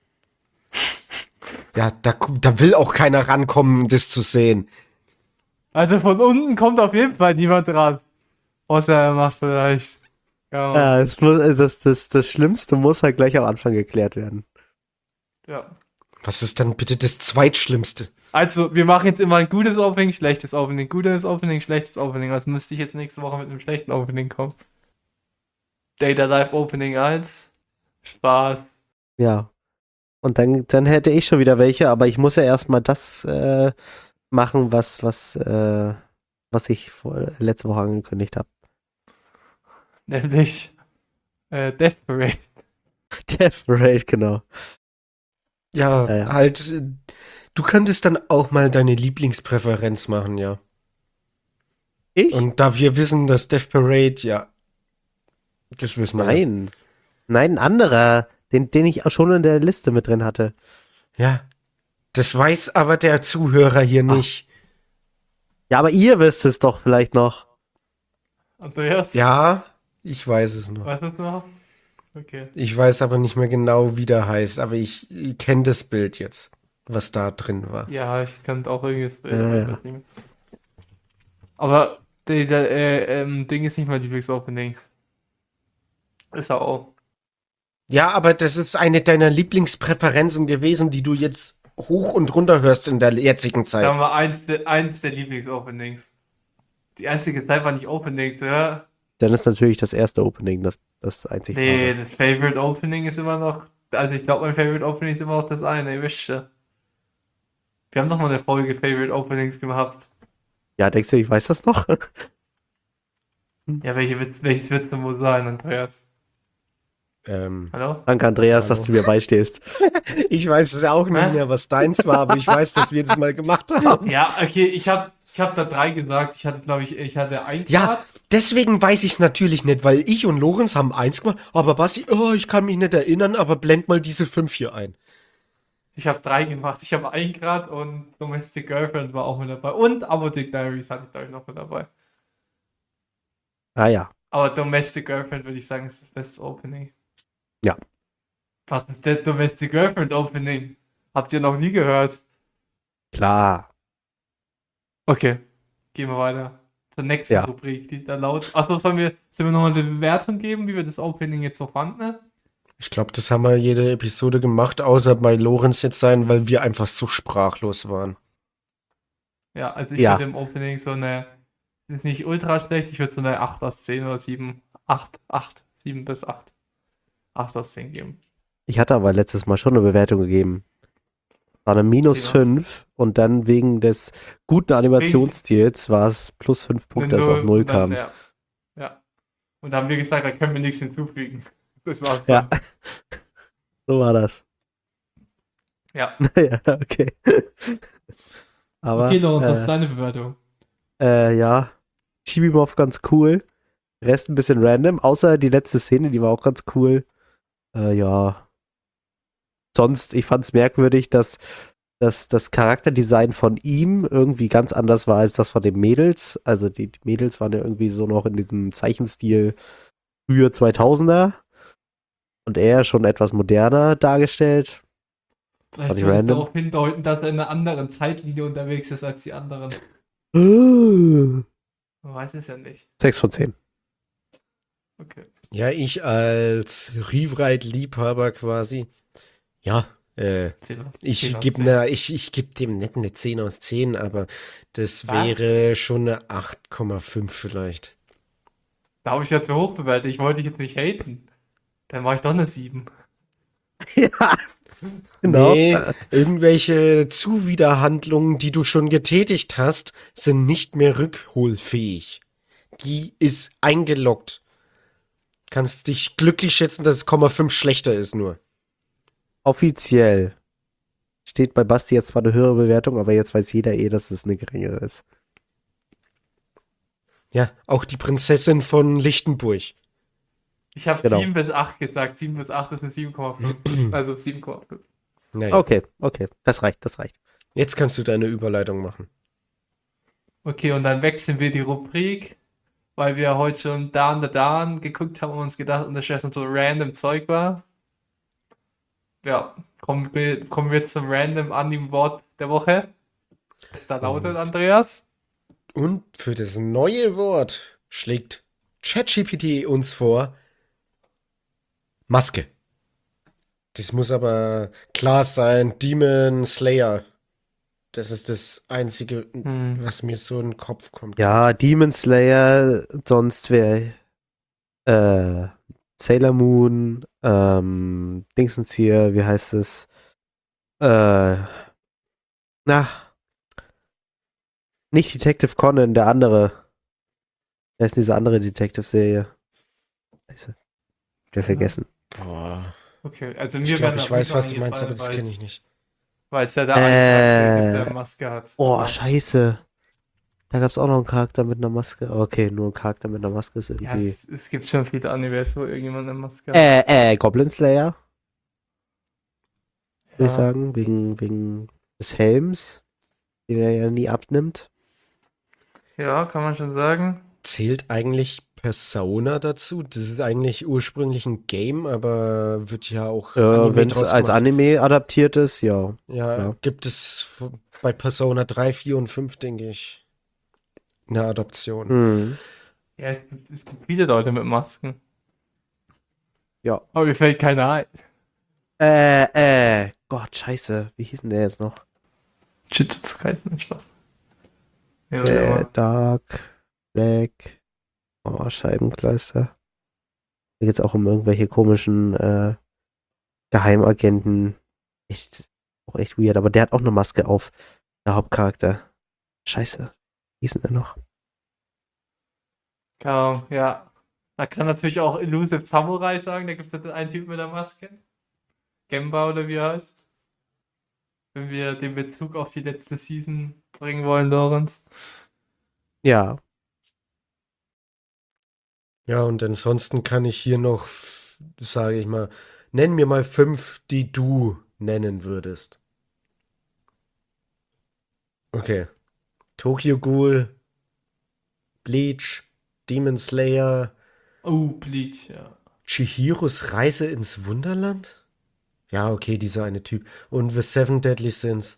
Ja, da, da will auch keiner rankommen, das zu sehen. Also von unten kommt auf jeden Fall niemand ran. Außer er macht vielleicht. Ja, Ja, es muss, äh, das, das, das Schlimmste muss halt gleich am Anfang geklärt werden. ja. Was ist dann bitte das Zweitschlimmste? Also, wir machen jetzt immer ein gutes Opening, schlechtes Opening, gutes Opening, schlechtes Opening. Also müsste ich jetzt nächste Woche mit einem schlechten Opening kommen. Data Live Opening eins. Spaß. Ja. Und dann, dann hätte ich schon wieder welche, aber ich muss ja erstmal das äh, machen, was, was, äh, was ich vor, letzte Woche angekündigt habe. Nämlich äh, Death Parade. Death Parade, genau. Ja, Ja, ja. halt, äh, du könntest dann auch mal deine Lieblingspräferenz machen, ja. Ich? Und da wir wissen, dass Death Parade, ja, das wissen wir. Nein. Nein, ein anderer, den, den ich auch schon in der Liste mit drin hatte. Ja, das weiß aber der Zuhörer hier nicht. Ja, aber ihr wisst es doch vielleicht noch. Andreas? Ja, ich weiß es noch. Was ist noch? Okay. Ich weiß aber nicht mehr genau, wie der heißt, aber ich, ich kenne das Bild jetzt, was da drin war. Ja, ich kann auch irgendwas. Ja, ja. ich weiß nicht mehr. Aber der, der äh, ähm, Ding ist nicht mein Lieblingsopening. Ist er auch. Ja, aber das ist eine deiner Lieblingspräferenzen gewesen, die du jetzt hoch und runter hörst in der jetzigen Zeit. Sagen wir eins der, eins der Lieblingsopenings. Die einzige Zeit war nicht Openings, ja? Dann ist natürlich das erste Opening das, das einzig Nee, wahre. das Favorite Opening ist immer noch. Also ich glaube, mein Favorite Opening ist immer noch das eine, ihr wisst schon. Wir haben doch mal eine Folge Favorite Openings gehabt. Ja, denkst du, ich weiß das noch? Ja, welche Witz, welches wird es denn wohl sein, Andreas? Ähm, Hallo? Danke, Andreas, Hallo. dass du mir beistehst. ich weiß es auch nicht Hä? mehr, was deins war, aber ich weiß, dass wir das mal gemacht haben. Ja, okay, ich habe ich hab da drei gesagt. Ich hatte, glaube ich, ich hatte ein Ja, Grad. deswegen weiß ich es natürlich nicht, weil ich und Lorenz haben eins gemacht, aber Basti, oh, ich kann mich nicht erinnern, aber blend mal diese fünf hier ein. Ich habe drei gemacht. Ich habe ein Grad und Domestic Girlfriend war auch mit dabei. Und Apotheke Diaries hatte ich, glaube ich, noch mit dabei. Ah ja, Aber Domestic Girlfriend würde ich sagen, ist das beste Opening. ja. Was ist der Domestic Girlfriend Opening? Habt ihr noch nie gehört? Klar. Okay, gehen wir weiter zur nächsten Ja. Rubrik, die da laut. Achso, sollen wir, sollen wir nochmal eine Bewertung geben, wie wir das Opening jetzt so fanden? Ne? Ich glaube, das haben wir jede Episode gemacht, außer bei Lorenz jetzt sein, weil wir einfach so sprachlos waren. Ja, also ich Ja. würde im Opening so eine, das ist nicht ultra schlecht, ich würde so eine acht aus zehn oder sieben, acht, acht, sieben bis acht. acht aus zehn geben. Ich hatte aber letztes Mal schon eine Bewertung gegeben. War eine minus zehn aus- fünf und dann wegen des guten Animationsstils war es plus fünf Punkte, dass es auf null und dann, kam. Ja. ja. Und da haben wir gesagt, da können wir nichts hinzufügen. Das war's Ja. dann. So war das. Ja. Naja, okay. Aber, Okay, Lorenz, was ist äh, deine Bewertung? äh, ja, Chibi-Moff ganz cool. Rest ein bisschen random, außer die letzte Szene, die war auch ganz cool. Äh, ja. Sonst, ich fand es merkwürdig, dass, dass das Charakterdesign von ihm irgendwie ganz anders war als das von den Mädels. Also die, die Mädels waren ja irgendwie so noch in diesem Zeichenstil früher zweitausender und er schon etwas moderner dargestellt. Vielleicht fand ich soll es random. darauf hindeuten, dass er in einer anderen Zeitlinie unterwegs ist als die anderen. Uh, Man weiß es ja nicht. sechs von zehn. Okay. Ja, ich als Revrite-Liebhaber quasi. Ja, äh, zehn aus- ich zehn aus gebe zehn. ne, ich, ich geb dem nicht eine zehn aus zehn, aber das Was? wäre schon eine acht Komma fünf vielleicht. Da habe ich ja zu hoch bewertet. Ich wollte dich jetzt nicht haten. Dann war ich doch eine sieben. Ja, genau. Nee, irgendwelche Zuwiderhandlungen, die du schon getätigt hast, sind nicht mehr rückholfähig. Die ist eingeloggt. Kannst dich glücklich schätzen, dass es Komma fünf schlechter ist nur. Offiziell steht bei Basti jetzt zwar eine höhere Bewertung, aber jetzt weiß jeder eh, dass es eine geringere ist. Ja, auch die Prinzessin von Lichtenburg. Ich habe Genau. sieben bis acht gesagt. sieben bis acht ist eine sieben Komma fünf. Also sieben Komma fünf. Naja, Okay, okay, das reicht, das reicht. jetzt kannst du deine Überleitung machen. Okay, und dann wechseln wir die Rubrik, weil wir heute schon da und da da geguckt haben und uns gedacht, und das schon so random Zeug war. Ja, kommen wir, kommen wir zum random Anime-Wort der Woche. Was da lautet, Und- Andreas? Und für das neue Wort schlägt ChatGPT uns vor Maske. Das muss aber klar sein, Demon Slayer. Das ist das Einzige, Hm. was mir so in den Kopf kommt. Ja, Demon Slayer, sonst wäre äh, Sailor Moon, ähm, Dingsens hier, wie heißt es? Äh, na, nicht Detective Conan, der andere. Wer ist denn diese andere Detective-Serie? Scheiße. Ich will Keine vergessen. Boah. Okay, also Ich mir glaube, wäre ich weiß, was du meinst, aber das kenne ich nicht. Weil es ja der Äh, eine Charakter ist, der Maske hat. Oh, Ja. scheiße. Da gab es auch noch einen Charakter mit einer Maske. Okay, nur ein Charakter mit einer Maske ist Ja, irgendwie. es, es gibt schon viele Animes, wo irgendjemand eine Maske hat. Äh, äh, Goblin Slayer, würde Ja. ich sagen, wegen, wegen des Helms, den er ja nie abnimmt. Ja, kann man schon sagen. Zählt eigentlich Persona dazu? Das ist eigentlich ursprünglich ein Game, aber wird ja auch Äh, Anime Wenn es draus als gemacht. Anime adaptiert ist, ja. Ja, Ja. gibt es f- bei Persona drei, vier und fünf, denke ich, eine Adaption. Hm. Ja, es gibt, es gibt viele Leute mit Masken. Ja. Aber mir fällt keiner ein. Äh, äh, Gott, scheiße. Wie hieß denn der jetzt noch? Jujutsu Kaisen entschlossen. Ja, Äh, ja. Dark, Black, oh, Scheibenkleister. Da geht's auch um irgendwelche komischen äh, Geheimagenten. Echt, auch echt weird, aber der hat auch eine Maske auf, der Hauptcharakter. Scheiße. Wie hieß denn der noch? Keine Ahnung, ja. Man kann natürlich auch Elusive Samurai sagen, da gibt es ja den einen Typ mit der Maske. Gemba oder wie er heißt. Wenn wir den Bezug auf die letzte Season bringen wollen, Lorenz. Ja, Ja, und ansonsten kann ich hier noch, sage ich mal, nenn mir mal fünf, die du nennen würdest. Okay. Tokyo Ghoul, Bleach, Demon Slayer, Oh, Bleach, ja. Chihiros Reise ins Wunderland? Ja, okay, dieser eine Typ. Und The Seven Deadly Sins.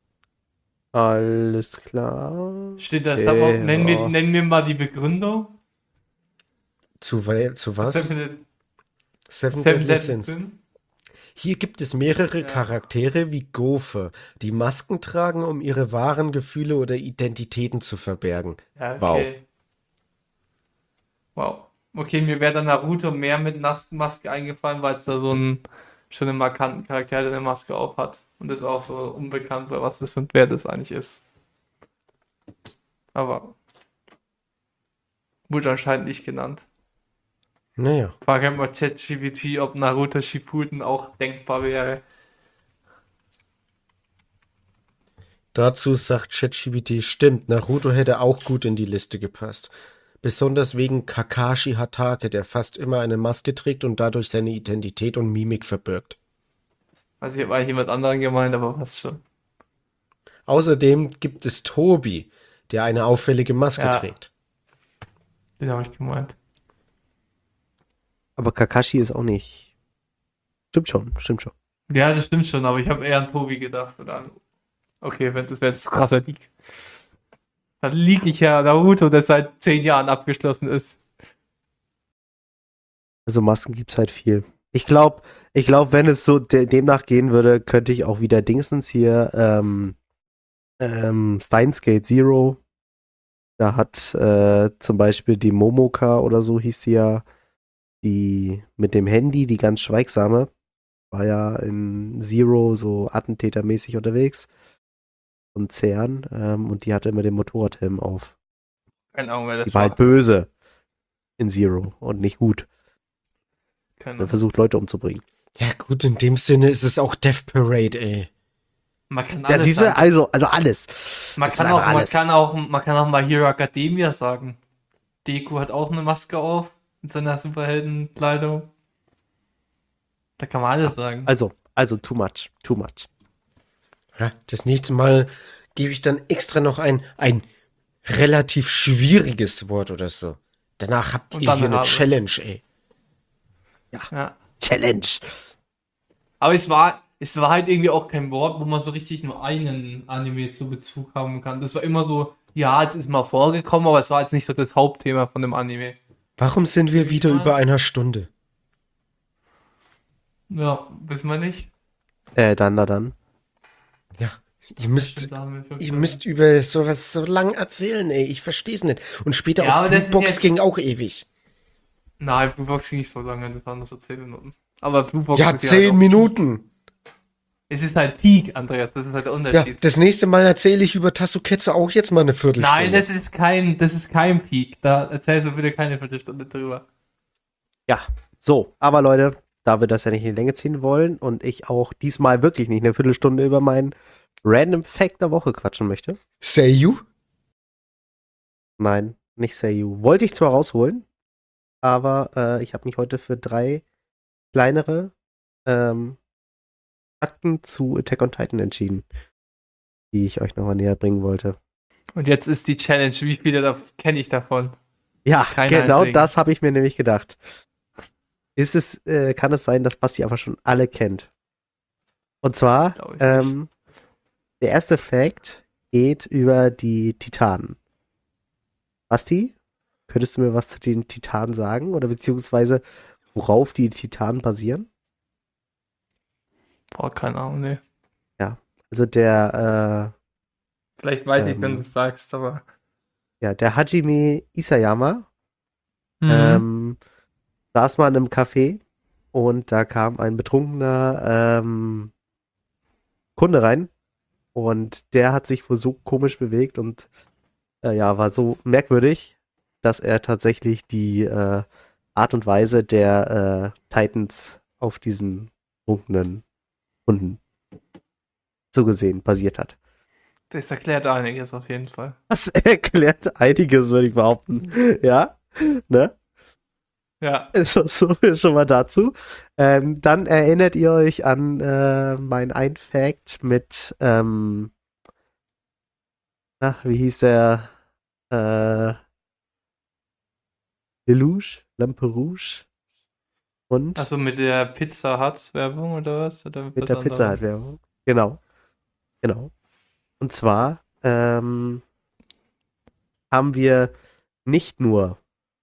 Alles klar. Steht da, sag mal, Ja. nenn mir, nenn mir mal die Begründung. Zu, we- zu was? Seven, Seven, Seven Deadly Deadly Sins. Sins. Hier gibt es mehrere Ja. Charaktere wie Gopher, die Masken tragen, um ihre wahren Gefühle oder Identitäten zu verbergen. Ja, Wow. okay. Wow. Okay, mir wäre dann Naruto mehr mit Nas Maske eingefallen, weil es da so einen schon einen markanten Charakter, der eine Maske auf hat. Und das ist auch so unbekannt, was das für ein wer das eigentlich ist. Aber wurde anscheinend nicht genannt. Naja. Frage mal ChatGPT, ob Naruto Shippuden auch denkbar wäre. Dazu sagt ChatGPT, stimmt, Naruto hätte auch gut in die Liste gepasst. Besonders wegen Kakashi Hatake, der fast immer eine Maske trägt und dadurch seine Identität und Mimik verbirgt. Also ich habe eigentlich jemand anderen gemeint, aber passt schon. Außerdem gibt es Tobi, der eine auffällige Maske Ja. trägt. Den habe ich gemeint. Aber Kakashi ist auch nicht. Stimmt schon, stimmt schon. Ja, das stimmt schon, aber ich habe eher an Tobi gedacht. Oder an... Okay, wenn das wäre jetzt zu krasser Leak. Dann lieg ich ja Naruto, der seit zehn Jahren abgeschlossen ist. Also Masken gibt's halt viel. Ich glaube, ich glaube, wenn es so de demnach gehen würde, könnte ich auch wieder Dingsens hier, ähm, ähm, Steins Gate Zero. Da hat äh, zum Beispiel die Momoka oder so hieß sie ja, die mit dem Handy, die ganz schweigsame, war ja in Zero so attentätermäßig unterwegs. Und Cern, ähm, und die hatte immer den Motorradhelm auf. Keine Ahnung, wer das Die war halt böse in Zero und nicht gut. Keine Er Ahnung. versucht, Leute umzubringen. Ja gut, in dem Sinne ist es auch Death Parade, ey. Man kann Ja, alles siehst du, sagen. also, also alles. Man Es kann, ist auch, einfach man, alles. kann auch, man kann auch mal Hero Academia sagen. Deku hat auch eine Maske auf in seiner Superheldenkleidung. Da kann man alles sagen. Also, also too much, too much. Ja, das nächste Mal gebe ich dann extra noch ein, ein relativ schwieriges Wort oder so. Danach habt Und ihr dann hier eine habe. Challenge, ey. Ja. Challenge. Aber es war, es war halt irgendwie auch kein Wort, wo man so richtig nur einen Anime zu Bezug haben kann. Das war immer so, ja, es ist mal vorgekommen, aber es war jetzt nicht so das Hauptthema von dem Anime. Warum sind wir Wie wieder mal? über einer Stunde? Ja, wissen wir nicht. Äh, dann, na dann. Ja, ihr müsst, Bestimmt haben wir fünf ihr Stunden. müsst über sowas so lang erzählen, ey. Ich versteh's nicht. Und später Ja, auch aber das sind Box jetzt- ging auch ewig. Nein, Blue Box ging nicht so lange, das waren nur so zehn Minuten. Aber Blue Box Ja, ist zehn halt auch Minuten. Peak. Es ist halt Peak, Andreas, das ist halt der Ja, Unterschied. das nächste Mal erzähle ich über Tasuketsu auch jetzt mal eine Viertelstunde. Nein, das ist kein, das ist kein Peak. Da erzählst du bitte keine Viertelstunde drüber. Ja, so, aber Leute, da wir das ja nicht in die Länge ziehen wollen und ich auch diesmal wirklich nicht eine Viertelstunde über meinen Random Fact der Woche quatschen möchte. Say you? Nein, nicht Say You. Wollte ich zwar rausholen, aber äh, ich habe mich heute für drei kleinere ähm, Fakten zu Attack on Titan entschieden, die ich euch nochmal näher bringen wollte. Und jetzt ist die Challenge, wie viele das kenne ich davon? Ja, Kein genau einzigen. das habe ich mir nämlich gedacht. Ist es, äh, kann es sein, dass Basti einfach schon alle kennt? Und zwar, Glaub ich ähm, der erste Fact geht über die Titanen. Basti, könntest du mir was zu den Titanen sagen? Oder beziehungsweise, worauf die Titanen basieren? Boah, keine Ahnung, nee. Also der, Vielleicht weiß ich, Ähm. wenn du es sagst, aber. äh, ja, der Hajime Isayama, Mhm. ähm, saß mal in einem Café und da kam ein betrunkener ähm, Kunde rein und der hat sich wohl so komisch bewegt und äh, ja, war so merkwürdig, dass er tatsächlich die äh, Art und Weise der äh, Titans auf diesen betrunkenen Kunden so gesehen basiert hat. Das erklärt einiges auf jeden Fall. Das erklärt einiges, würde ich behaupten. Ja, ne? Ja. So, so viel schon mal dazu. Ähm, dann erinnert ihr euch an äh, mein ein Fact mit ähm, na, wie hieß der? Äh, Lelouch, Lampe Rouge und Also mit der Pizza Hut Werbung oder was? Oder mit was der Pizza Hut anderes? Werbung. Genau, genau. Und zwar ähm, haben wir nicht nur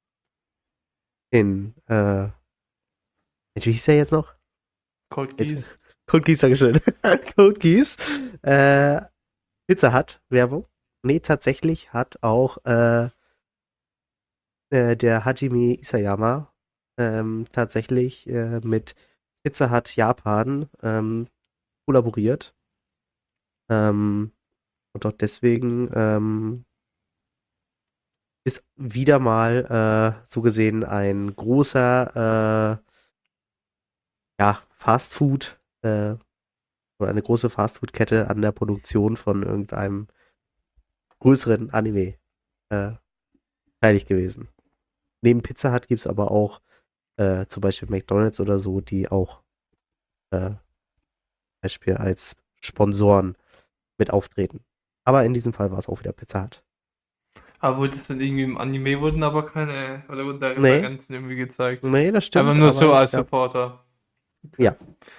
in, äh, wie hieß der jetzt noch? Cold Jetzt- Geese. Code Geass, Dankeschön. Code Geass. Äh, Pizza Hut Werbung. Nee, tatsächlich hat auch äh, äh, der Hajime Isayama ähm, tatsächlich äh, mit Pizza Hut Japan ähm, kollaboriert. Ähm, und auch deswegen ähm, ist wieder mal äh, so gesehen ein großer äh, ja, Fast Food äh, oder eine große Fastfood-Kette an der Produktion von irgendeinem größeren Anime äh, beteiligt gewesen. Neben Pizza Hut gibt es aber auch äh, zum Beispiel McDonald's oder so, die auch äh, zum Beispiel als Sponsoren mit auftreten. Aber in diesem Fall war es auch wieder Pizza Hut. Aber wurde es dann irgendwie im Anime wurden aber keine, oder wurden da Nee. Referenzen irgendwie gezeigt? Nee, das stimmt. Aber nur so es als gab- Supporter. Ja.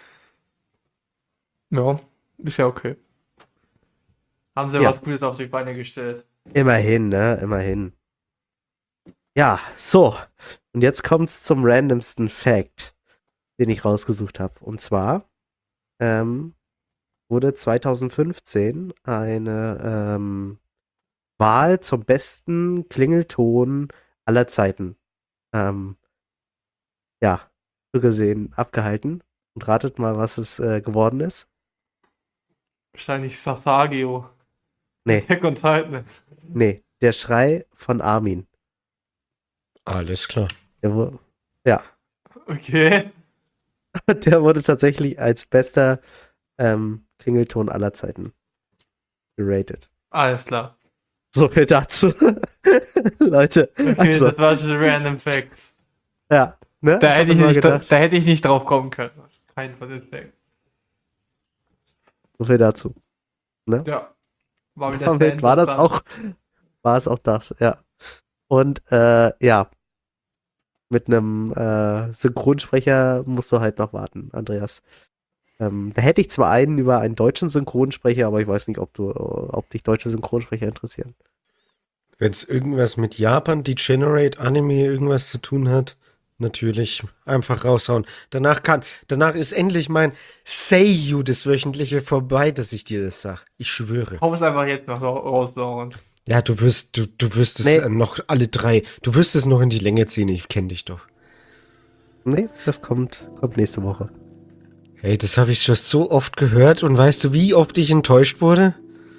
Ja, ist ja okay. Haben sie Ja. was Gutes auf die Beine gestellt. Immerhin, ne? Immerhin. Ja, so. Und jetzt kommt's zum randomsten Fact, den ich rausgesucht habe. Und zwar ähm, wurde zweitausendfünfzehn eine ähm, Wahl zum besten Klingelton aller Zeiten ähm, ja, so gesehen abgehalten. Und ratet mal, was es äh, geworden ist. Wahrscheinlich Sasageo. Nee, Attack on Titan. nee, der Schrei von Armin. Alles klar. Der, wu- Okay. der wurde tatsächlich als bester ähm, Klingelton aller Zeiten geratet. Alles klar. So viel dazu. Leute, Okay, also, das war schon Random Facts. ja. Ne? Da Hab hätte, ich mir mal nicht, da, gedacht, da hätte ich nicht drauf kommen können. Kein von den Facts. so viel dazu. Ja. War wieder sehr Damit war das interessant. auch, war es auch das, ja. Und äh, ja, mit einem äh, Synchronsprecher musst du halt noch warten, Andreas. Ähm, da hätte ich zwar einen über einen deutschen Synchronsprecher, aber ich weiß nicht, ob du, ob dich deutsche Synchronsprecher interessieren. Wenn es irgendwas mit Japan, Degenerate, Anime, irgendwas zu tun hat, natürlich einfach raushauen. Danach kann, danach ist endlich mein Say You, das wöchentliche, vorbei, dass ich dir das sag. Ich schwöre. Hau es einfach jetzt noch ra- raus, Lauren. Ja, du wirst, du, du wirst es Nee. äh, noch alle drei, du wirst es noch in die Länge ziehen, ich kenne dich doch. Nee, das kommt, kommt nächste Woche. Hey, das habe ich schon so oft gehört und weißt du, wie oft ich enttäuscht wurde?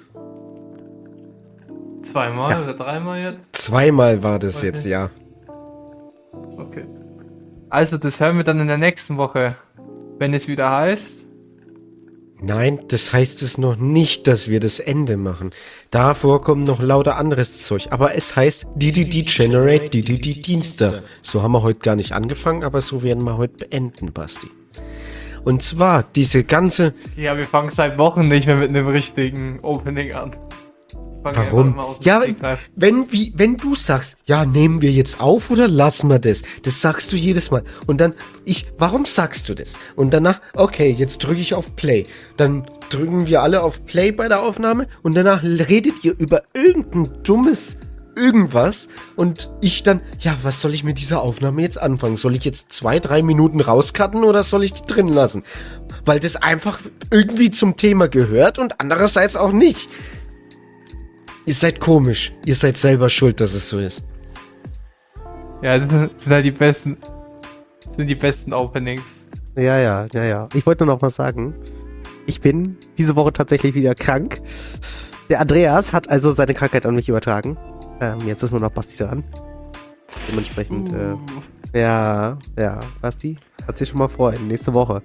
Zweimal Ja. oder dreimal jetzt? Zweimal war das Okay. jetzt, ja. Okay. Also, das hören wir dann in der nächsten Woche. Wenn es wieder heißt. Nein, das heißt es noch nicht, dass wir das Ende machen. Davor kommt noch lauter anderes Zeug. Aber es heißt D D D Generate D D D Dienstag. So haben wir heute gar nicht angefangen, aber so werden wir heute beenden, Basti. Und zwar diese ganze... Ja, wir fangen seit Wochen nicht mehr mit einem richtigen Opening an. Fangen einfach Warum? immer aus dem Ja, Stegreif. wenn, wie, wenn du sagst, ja, nehmen wir jetzt auf oder lassen wir das? Das sagst du jedes Mal. Und dann, ich, warum sagst du das? Und danach, okay, jetzt drücke ich auf Play. Dann drücken wir alle auf Play bei der Aufnahme und danach redet ihr über irgendein dummes irgendwas und ich dann, ja, was soll ich mit dieser Aufnahme jetzt anfangen? Soll ich jetzt zwei, drei Minuten rauscutten oder soll ich die drin lassen? Weil das einfach irgendwie zum Thema gehört und andererseits auch nicht. Ihr seid komisch. Ihr seid selber schuld, dass es so ist. Ja, das sind, sind halt die besten. Sind die besten Openings. Ja, ja, ja, ja. Ich wollte nur noch was sagen. Ich bin diese Woche tatsächlich wieder krank. Der Andreas hat also seine Krankheit an mich übertragen. Ähm, jetzt ist nur noch Basti dran. Dementsprechend, Uh. äh, ja, ja, Basti, hat sich schon mal vor, in nächste Woche.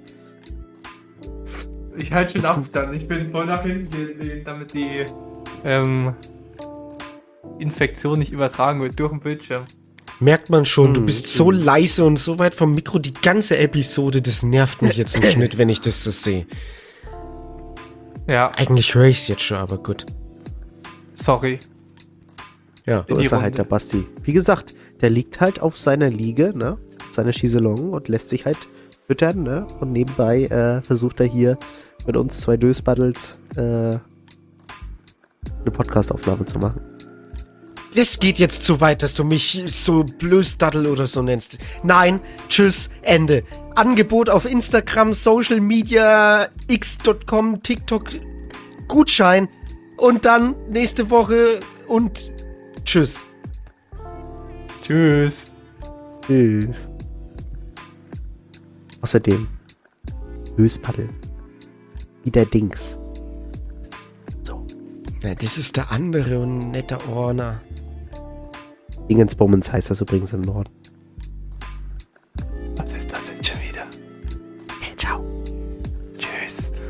Ich halte schon Bist du- Abstand. Ich bin voll nach hinten gelehnt, damit die ähm, Infektion nicht übertragen wird durch den Bildschirm. Merkt man schon, du Hm, bist so hm. leise und so weit vom Mikro die ganze Episode. Das nervt mich jetzt im Schnitt, wenn ich das so sehe. Ja, Eigentlich höre ich es jetzt schon, aber gut. Sorry. Ja. So in die ist er halt Runde. der Basti. Wie gesagt, der liegt halt auf seiner Liege, ne? Seiner Schieselong und lässt sich halt füttern, ne? Und nebenbei äh, versucht er hier mit uns zwei Dösbaddels äh, eine Podcastaufnahme zu machen. Das geht jetzt zu weit, dass du mich so Blösdaddel oder so nennst. Nein, tschüss, Ende. Angebot auf Instagram, Social Media, x Punkt com, TikTok, Gutschein und dann nächste Woche und tschüss. Tschüss. Tschüss. Außerdem, Dösbaddel. Wie der Dings. So, Ja, das ist der andere und netter Orner. Dingensbummens heißt das übrigens im Norden. Was ist das jetzt schon wieder? Hey, ciao. Tschüss.